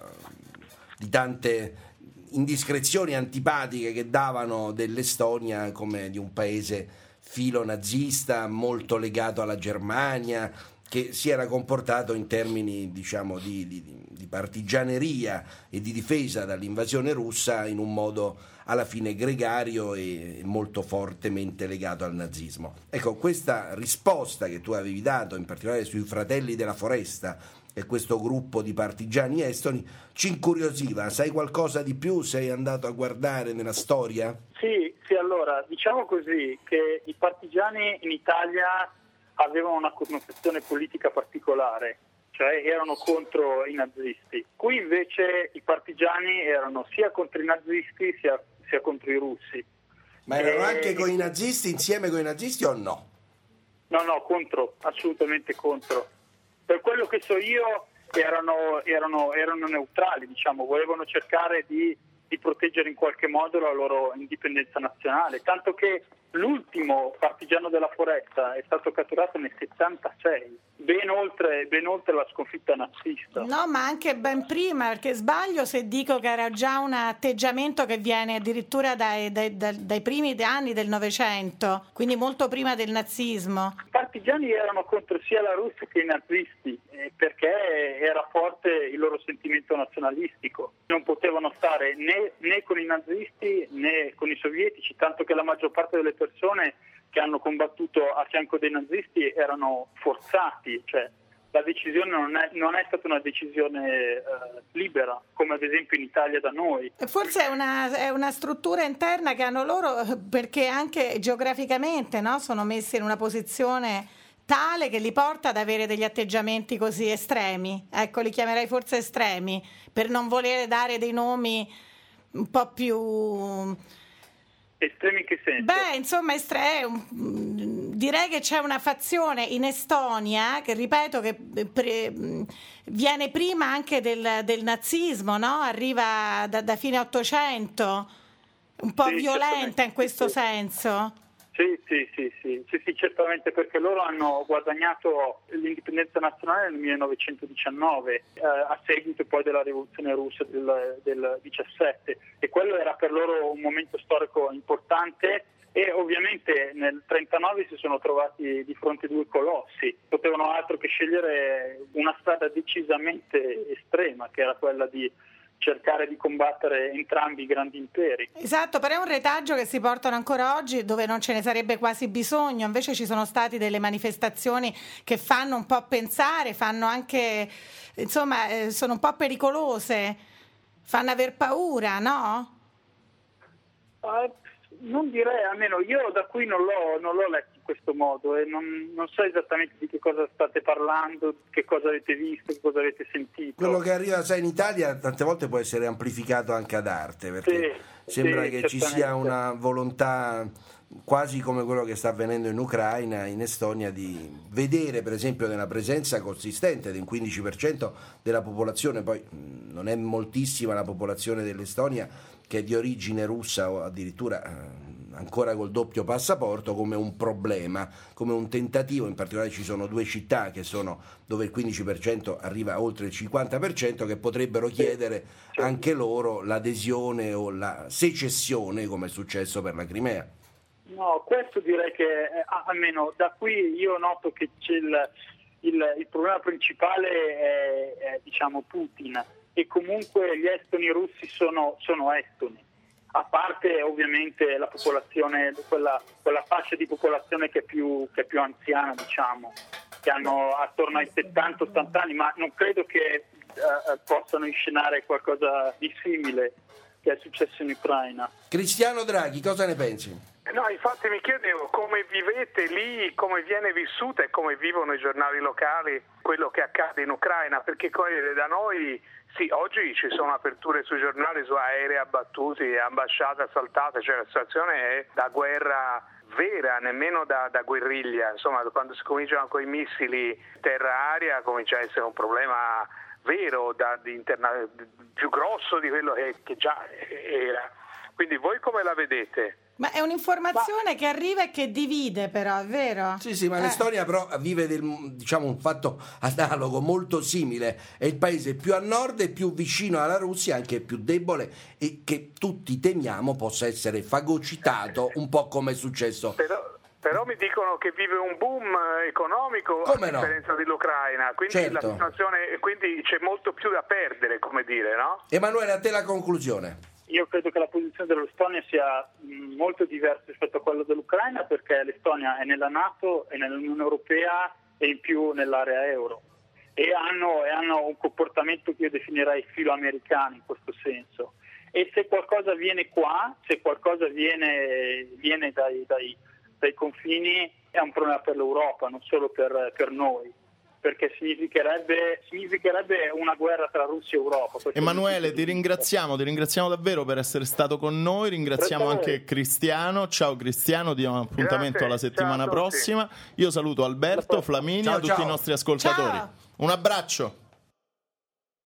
di tante indiscrezioni antipatiche che davano dell'Estonia come di un paese filo nazista, molto legato alla Germania, che si era comportato in termini, diciamo, di, di, di partigianeria e di difesa dall'invasione russa in un modo alla fine gregario e molto fortemente legato al nazismo. Ecco, questa risposta che tu avevi dato, in particolare sui Fratelli della Foresta e questo gruppo di partigiani estoni, ci incuriosiva. Sai qualcosa di più? Sei andato a guardare nella storia? Sì, sì, allora, diciamo così, che i partigiani in Italia avevano una connotazione politica particolare, cioè erano contro i nazisti. Qui invece i partigiani erano sia contro i nazisti sia, sia contro i russi. Ma erano e... anche con i nazisti, insieme con i nazisti o no? No, no, contro, assolutamente contro. Per quello che so io erano, erano, erano neutrali, diciamo, volevano cercare di, di proteggere in qualche modo la loro indipendenza nazionale, tanto che l'ultimo partigiano della foresta è stato catturato nel settantasei, ben oltre, ben oltre la sconfitta nazista. No, ma anche ben prima, perché sbaglio se dico che era già un atteggiamento che viene addirittura dai, dai, dai, dai primi anni del Novecento, quindi molto prima del nazismo. I partigiani erano contro sia la Russia che i nazisti, eh, perché era forte il loro sentimento nazionalistico. Non potevano stare né, né con i nazisti né con i sovietici, tanto che la maggior parte delle persone che hanno combattuto a fianco dei nazisti erano forzati, cioè la decisione non è, non è stata una decisione eh, libera, come ad esempio in Italia da noi. Forse è una, è una struttura interna che hanno loro, perché anche geograficamente, no, sono messi in una posizione tale che li porta ad avere degli atteggiamenti così estremi. Ecco, li chiamerei forse estremi, per non volere dare dei nomi un po' più... Estremi in che senso? Beh, insomma, estremi. Direi che c'è una fazione in Estonia che, ripeto, che pre, viene prima anche del, del nazismo, no? Arriva da, da fine Ottocento, un po' sì, violenta in questo sì. senso. Sì, sì, sì, sì, sì, sì, certamente, perché loro hanno guadagnato l'indipendenza nazionale nel millenovecentodiciannove, eh, a seguito poi della rivoluzione russa del, del diciassette, e quello era per loro un momento storico importante, e ovviamente nel trentanove si sono trovati di fronte due colossi, potevano altro che scegliere una strada decisamente estrema, che era quella di cercare di combattere entrambi i grandi imperi. Esatto, però è un retaggio che si portano ancora oggi dove non ce ne sarebbe quasi bisogno, invece ci sono state delle manifestazioni che fanno un po' pensare, fanno anche, insomma, eh, sono un po' pericolose, fanno aver paura, no? Uh, non direi, almeno io da qui non l'ho, non l'ho letto in questo modo e non, non so esattamente di che cosa state parlando, che cosa avete visto, che cosa avete sentito. Quello che arriva, sai, in Italia tante volte può essere amplificato anche ad arte, perché sì, sembra sì, che ci sia una volontà quasi come quello che sta avvenendo in Ucraina, in Estonia, di vedere per esempio nella presenza consistente di un quindici per cento della popolazione, poi non è moltissima la popolazione dell'Estonia che è di origine russa o addirittura eh, ancora col doppio passaporto, come un problema, come un tentativo. In particolare ci sono due città che sono dove il quindici per cento arriva oltre il cinquanta per cento, che potrebbero chiedere anche loro l'adesione o la secessione, come è successo per la Crimea. No, questo direi che eh, almeno da qui io noto che c'è il, il, il problema principale è, è diciamo Putin, e comunque gli estoni russi sono, sono estoni, a parte ovviamente la popolazione, quella, quella fascia di popolazione che è più, che è più anziana, diciamo, che hanno attorno ai settanta ottanta anni, ma non credo che eh, possano inscenare qualcosa di simile che è successo in Ucraina. Cristiano Draghi, cosa ne pensi? No, infatti mi chiedevo come vivete lì, come viene vissuta e come vivono i giornali locali quello che accade in Ucraina, perché da noi sì, oggi ci sono aperture sui giornali su aerei abbattuti, ambasciate assaltate, cioè la situazione è da guerra vera, nemmeno da, da guerriglia, insomma quando si cominciano con i missili terra-aria comincia a essere un problema vero, da, di interna- più grosso di quello che, che già era. Quindi voi come la vedete? Ma è un'informazione ma... che arriva e che divide, però, è vero? Sì, sì, ma eh. l'Estonia però vive del, diciamo, un fatto analogo, molto simile. È il paese più a nord e più vicino alla Russia, anche più debole, e che tutti temiamo possa essere fagocitato, un po' come è successo. Però... Però mi dicono che vive un boom economico come a differenza no? dell'Ucraina, quindi certo. la situazione, quindi c'è molto più da perdere, come dire, no? Emanuele, a te la conclusione. Io credo che la posizione dell'Estonia sia molto diversa rispetto a quella dell'Ucraina, perché l'Estonia è nella NATO e nell'Unione Europea e in più nell'area euro, e hanno, e hanno un comportamento che io definirei filoamericano in questo senso. E se qualcosa viene qua, se qualcosa viene, viene dai, dai dai confini, è un problema per l'Europa, non solo per, per noi, perché significherebbe, significherebbe una guerra tra Russia e Europa. Emanuele, ti ringraziamo, ti ringraziamo davvero per essere stato con noi, ringraziamo anche Cristiano. Ciao Cristiano, diamo un appuntamento Grazie. alla settimana prossima. Io saluto Alberto, Flaminia, ciao, tutti ciao. i nostri ascoltatori. Ciao. Un abbraccio.